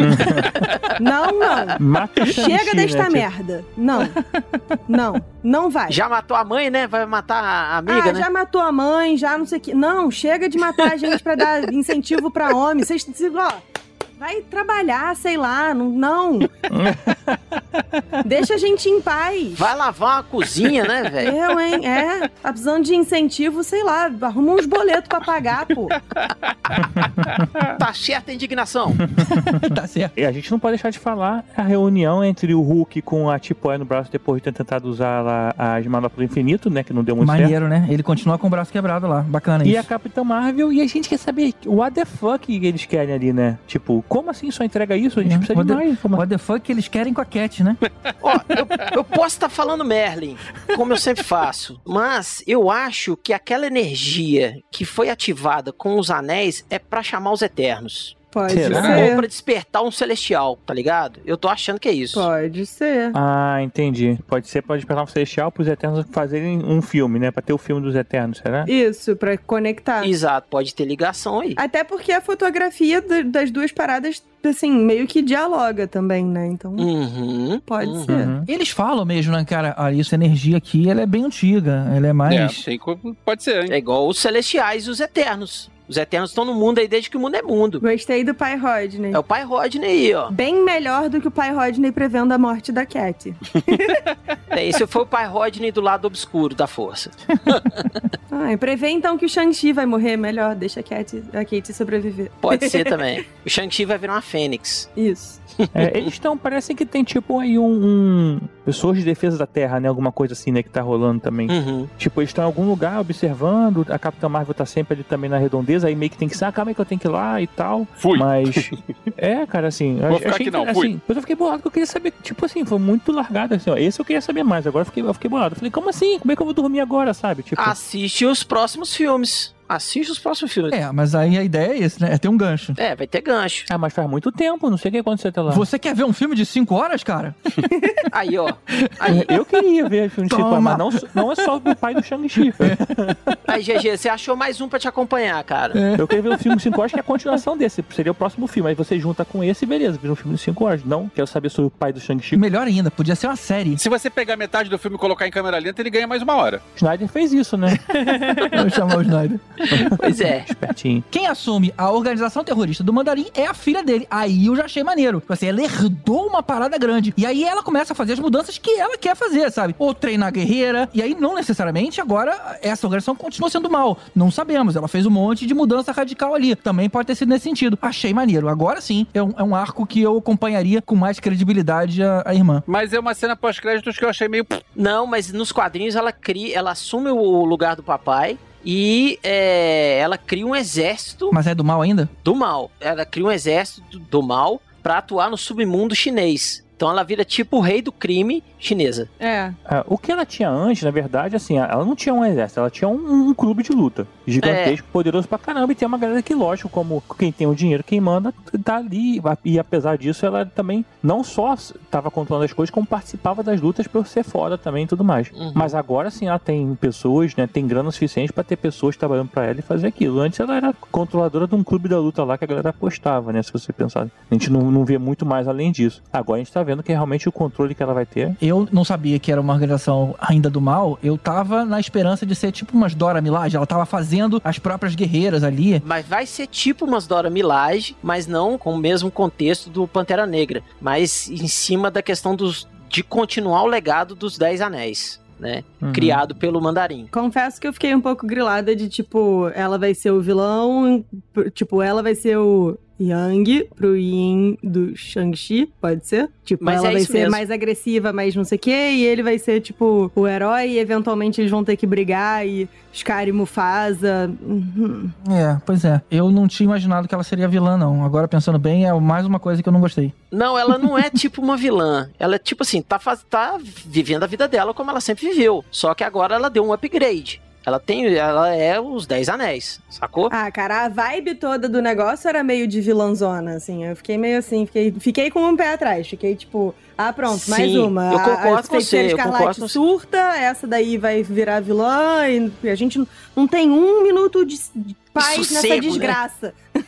Não. Chega desta merda. Não vai. Já matou a mãe, né? Vai matar a amiga, né? Já matou a mãe, já não sei o que. Não, chega de matar a gente pra dar incentivo pra homem. Vocês, vai trabalhar, sei lá, não. Deixa a gente em paz. Vai lavar uma cozinha, né, velho? Tá precisando de incentivo, sei lá, arruma uns boletos pra pagar, pô. Tá certa a indignação. Tá certo. E a gente não pode deixar de falar a reunião entre o Hulk com a Tipo no braço depois de ter tentado usar lá as manoplas do infinito, né, que não deu muito certo. Maneiro, né? Ele continua com o braço quebrado lá, bacana isso. E a Capitã Marvel, e a gente quer saber what the fuck eles querem ali, né? Tipo, Como assim só entrega isso? A gente precisa de mais. What the fuck que eles querem com a Cat, né? Ó, eu posso estar falando Merlin, como eu sempre faço, mas eu acho que aquela energia que foi ativada com os anéis é pra chamar os Eternos. Pode Será? ser. Ou pra despertar um celestial, tá ligado? Eu tô achando que é isso. Pode ser. Ah, entendi. Pode ser pra despertar um celestial pros Eternos fazerem um filme, né? Pra ter o filme dos Eternos, será? Isso, pra conectar. Exato, pode ter ligação aí. Até porque a fotografia das duas paradas, assim, meio que dialoga também, né? Então, Uhum. pode ser. Eles falam mesmo, né, cara? Olha, essa energia aqui, ela é bem antiga. Ela é mais... Pode ser, hein? É igual os celestiais e os Eternos. Os Eternos estão no mundo aí desde que o mundo é mundo. Gostei do pai Rodney. É o pai Rodney aí, ó. Bem melhor do que o pai Rodney prevendo a morte da Cat. Esse foi o pai Rodney do lado obscuro da força. E prevê então que o Shang-Chi vai morrer melhor. Deixa a Kate sobreviver. Pode ser também. O Shang-Chi vai virar uma fênix. Isso. Eles estão, parece que tem tipo aí pessoas de defesa da Terra, né? Alguma coisa assim, né? Que tá rolando também. Uhum. Tipo, eles estão em algum lugar observando, a Capitã Marvel tá sempre ali também na redondeza, aí meio que tem que calma aí que eu tenho que ir lá e tal. Fui. Mas, cara, assim... Vou ficar aqui não, fui. Assim, depois eu fiquei bolado, que eu queria saber, tipo assim, foi muito largado, assim, ó, esse eu queria saber mais, agora eu fiquei bolado. Eu falei, como assim? Como é que eu vou dormir agora, sabe? Tipo... Assiste os próximos filmes. Assiste os próximos filmes. Mas aí a ideia é isso, né? É ter um gancho. Vai ter gancho. Mas faz muito tempo, não sei o que aconteceu até lá. Você quer ver um filme de 5 horas, cara? Aí, ó. Aí. Eu queria ver filme de 5 horas, mas não é só o pai do Shang-Chi. Aí, GG, você achou mais um pra te acompanhar, cara. Eu queria ver um filme de 5 horas que é a continuação desse, seria o próximo filme. Aí você junta com esse e beleza, vira um filme de 5 horas. Não, quero saber sobre o pai do Shang-Chi. Melhor ainda, podia ser uma série. Se você pegar metade do filme e colocar em câmera lenta, ele ganha mais 1 hora. Snyder fez isso, né? Vamos chamar o Snyder. Pois é. Espertinho. Quem assume a organização terrorista do Mandarim é a filha dele. Aí eu já achei maneiro. Assim, ela herdou uma parada grande. E aí ela começa a fazer as mudanças que ela quer fazer, sabe? Ou treinar guerreira. E aí, não necessariamente, agora, essa organização continua sendo mal. Não sabemos. Ela fez um monte de mudança radical ali. Também pode ter sido nesse sentido. Achei maneiro. Agora sim, é um arco que eu acompanharia com mais credibilidade a irmã. Mas é uma cena pós-créditos que eu achei meio... Não, mas nos quadrinhos ela assume o lugar do papai. E ela cria um exército... Mas é do mal ainda? Do mal. Ela cria um exército do mal pra atuar no submundo chinês. Então ela vira tipo o rei do crime chinesa. O que ela tinha antes, na verdade, assim, ela não tinha um exército, ela tinha um clube de luta gigantesco, poderoso pra caramba, e tem uma galera que, lógico, como quem tem o dinheiro, quem manda, tá ali, e apesar disso, ela também não só estava controlando as coisas, como participava das lutas por ser foda também e tudo mais. Mas agora, sim, ela tem pessoas, né, tem grana suficiente pra ter pessoas trabalhando pra ela e fazer aquilo. Antes ela era controladora de um clube da luta lá que a galera apostava, né, se você pensar. A gente não vê muito mais além disso. Agora a gente tá vendo que realmente o controle que ela vai ter... Eu não sabia que era uma organização ainda do mal, eu tava na esperança de ser tipo umas Dora Milaje, ela tava fazendo as próprias guerreiras ali. Mas vai ser tipo umas Dora Milaje, mas não com o mesmo contexto do Pantera Negra, mas em cima da questão de continuar o legado dos 10 Anéis, né? Criado pelo Mandarim. Confesso que eu fiquei um pouco grilada de, tipo, ela vai ser o vilão, tipo, ela vai ser o Yang pro Yin do Shang-Chi, pode ser? Tipo, mas ela vai ser mesmo. mais agressiva, mais não sei o quê, e ele vai ser, tipo, o herói, e eventualmente eles vão ter que brigar, e Scar e Mufasa... Pois é. Eu não tinha imaginado que ela seria vilã, não. Agora, pensando bem, é mais uma coisa que eu não gostei. Não, ela não é tipo uma vilã. Ela é tipo assim, tá vivendo a vida dela como ela sempre viveu. Só que agora ela deu um upgrade. Ela é os 10 anéis, sacou? Cara, a vibe toda do negócio era meio de vilãzona, assim. Eu fiquei meio assim, fiquei com um pé atrás. Fiquei tipo, pronto, Sim, mais uma. Eu concordo com você. Escarlate surta, essa daí vai virar vilã, e a gente não tem um minuto de paz nessa desgraça.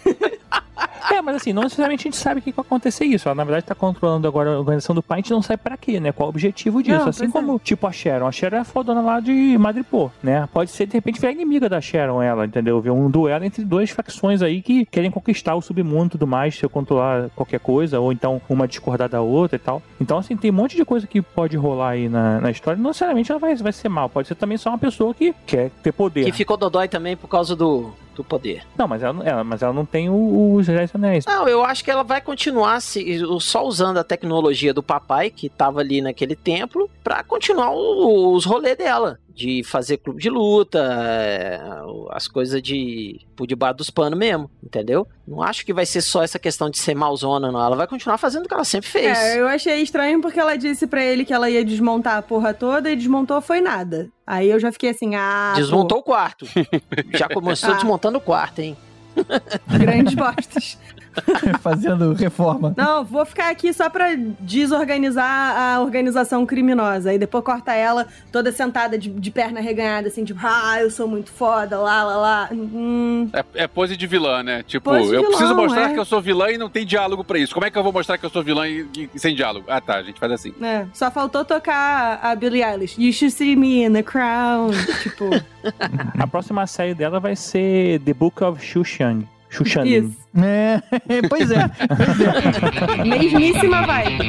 Né? Mas assim, não necessariamente a gente sabe o que vai acontecer isso. Ela, na verdade, tá controlando agora a organização do pai, a gente não sabe pra quê, né? Qual o objetivo disso. Não, assim como, tipo, a Sharon. A Sharon é a fodona lá de Madripoor, né? Pode ser, de repente, virar inimiga da Sharon, ela, entendeu? Ver um duelo entre duas facções aí que querem conquistar o submundo e tudo mais, se eu controlar qualquer coisa, ou então uma discordar da outra e tal. Então, assim, tem um monte de coisa que pode rolar aí na história. Não necessariamente ela vai ser mal. Pode ser também só uma pessoa que quer ter poder. Que ficou dodói também por causa do poder. Não, mas ela não tem os 10 anéis. Não, eu acho que ela vai continuar só usando a tecnologia do papai, que tava ali naquele templo, pra continuar os rolês dela. de fazer clube de luta, as coisas por debaixo dos panos mesmo, entendeu? Não acho que vai ser só essa questão de ser malzona, não. Ela vai continuar fazendo o que ela sempre fez. Eu achei estranho porque ela disse pra ele que ela ia desmontar a porra toda e desmontou foi nada. Aí eu já fiquei assim, desmontou o quarto. Já começou desmontando o quarto, hein? Grandes bostas. Fazendo reforma. Não, vou ficar aqui só pra desorganizar a organização criminosa. Aí depois corta ela toda sentada de perna reganhada, assim, tipo, eu sou muito foda, lá. É pose de vilã, né? Tipo, Pose de eu preciso vilão, mostrar que eu sou vilã e não tem diálogo pra isso. Como é que eu vou mostrar que eu sou vilã e sem diálogo? Ah, tá, a gente faz assim. Só faltou tocar a Billie Eilish. You should see me in the crown. Tipo... A próxima série dela vai ser The Book of Xuxang. Isso. Pois é. Mesmíssima vibe.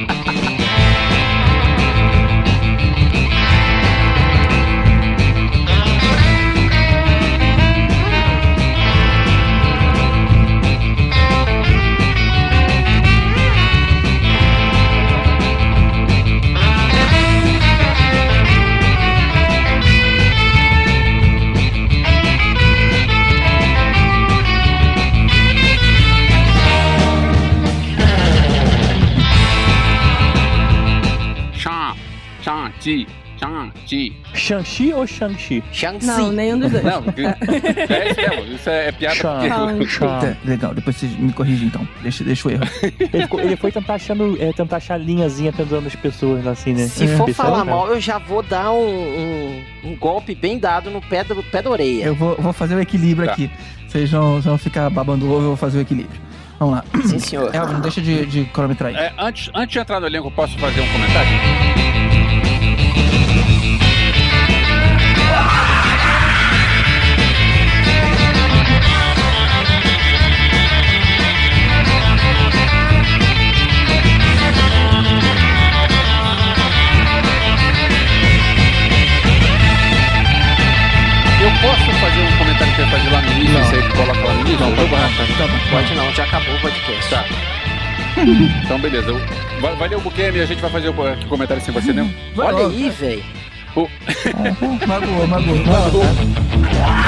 Shang-Chi ou Shang-Chi? Shang-Chi. Não, nenhum dos dois. Não, é isso mesmo. Isso é piada. Legal, depois vocês me corrigem então. Deixa o erro. Ele foi tentar achar linhazinha pendurando as pessoas, assim, né? Se for falar mal, eu já vou dar um golpe bem dado no pé da orelha. Eu vou fazer o equilíbrio aqui. Vocês vão ficar babando ovo, eu vou fazer o equilíbrio. Vamos lá. Sim, senhor. Elvin, não deixa de cronometrar aí. Antes de entrar no elenco, posso fazer um comentário? Eu posso fazer um comentário que eu ia fazer lá no início? Você coloca lá no início? Não, tá bom. Pode não, já acabou o podcast. Tá. Então, beleza. Vai ler o Bukemi e a gente vai fazer o comentário sem você mesmo. Olha aí, velho. Magoou.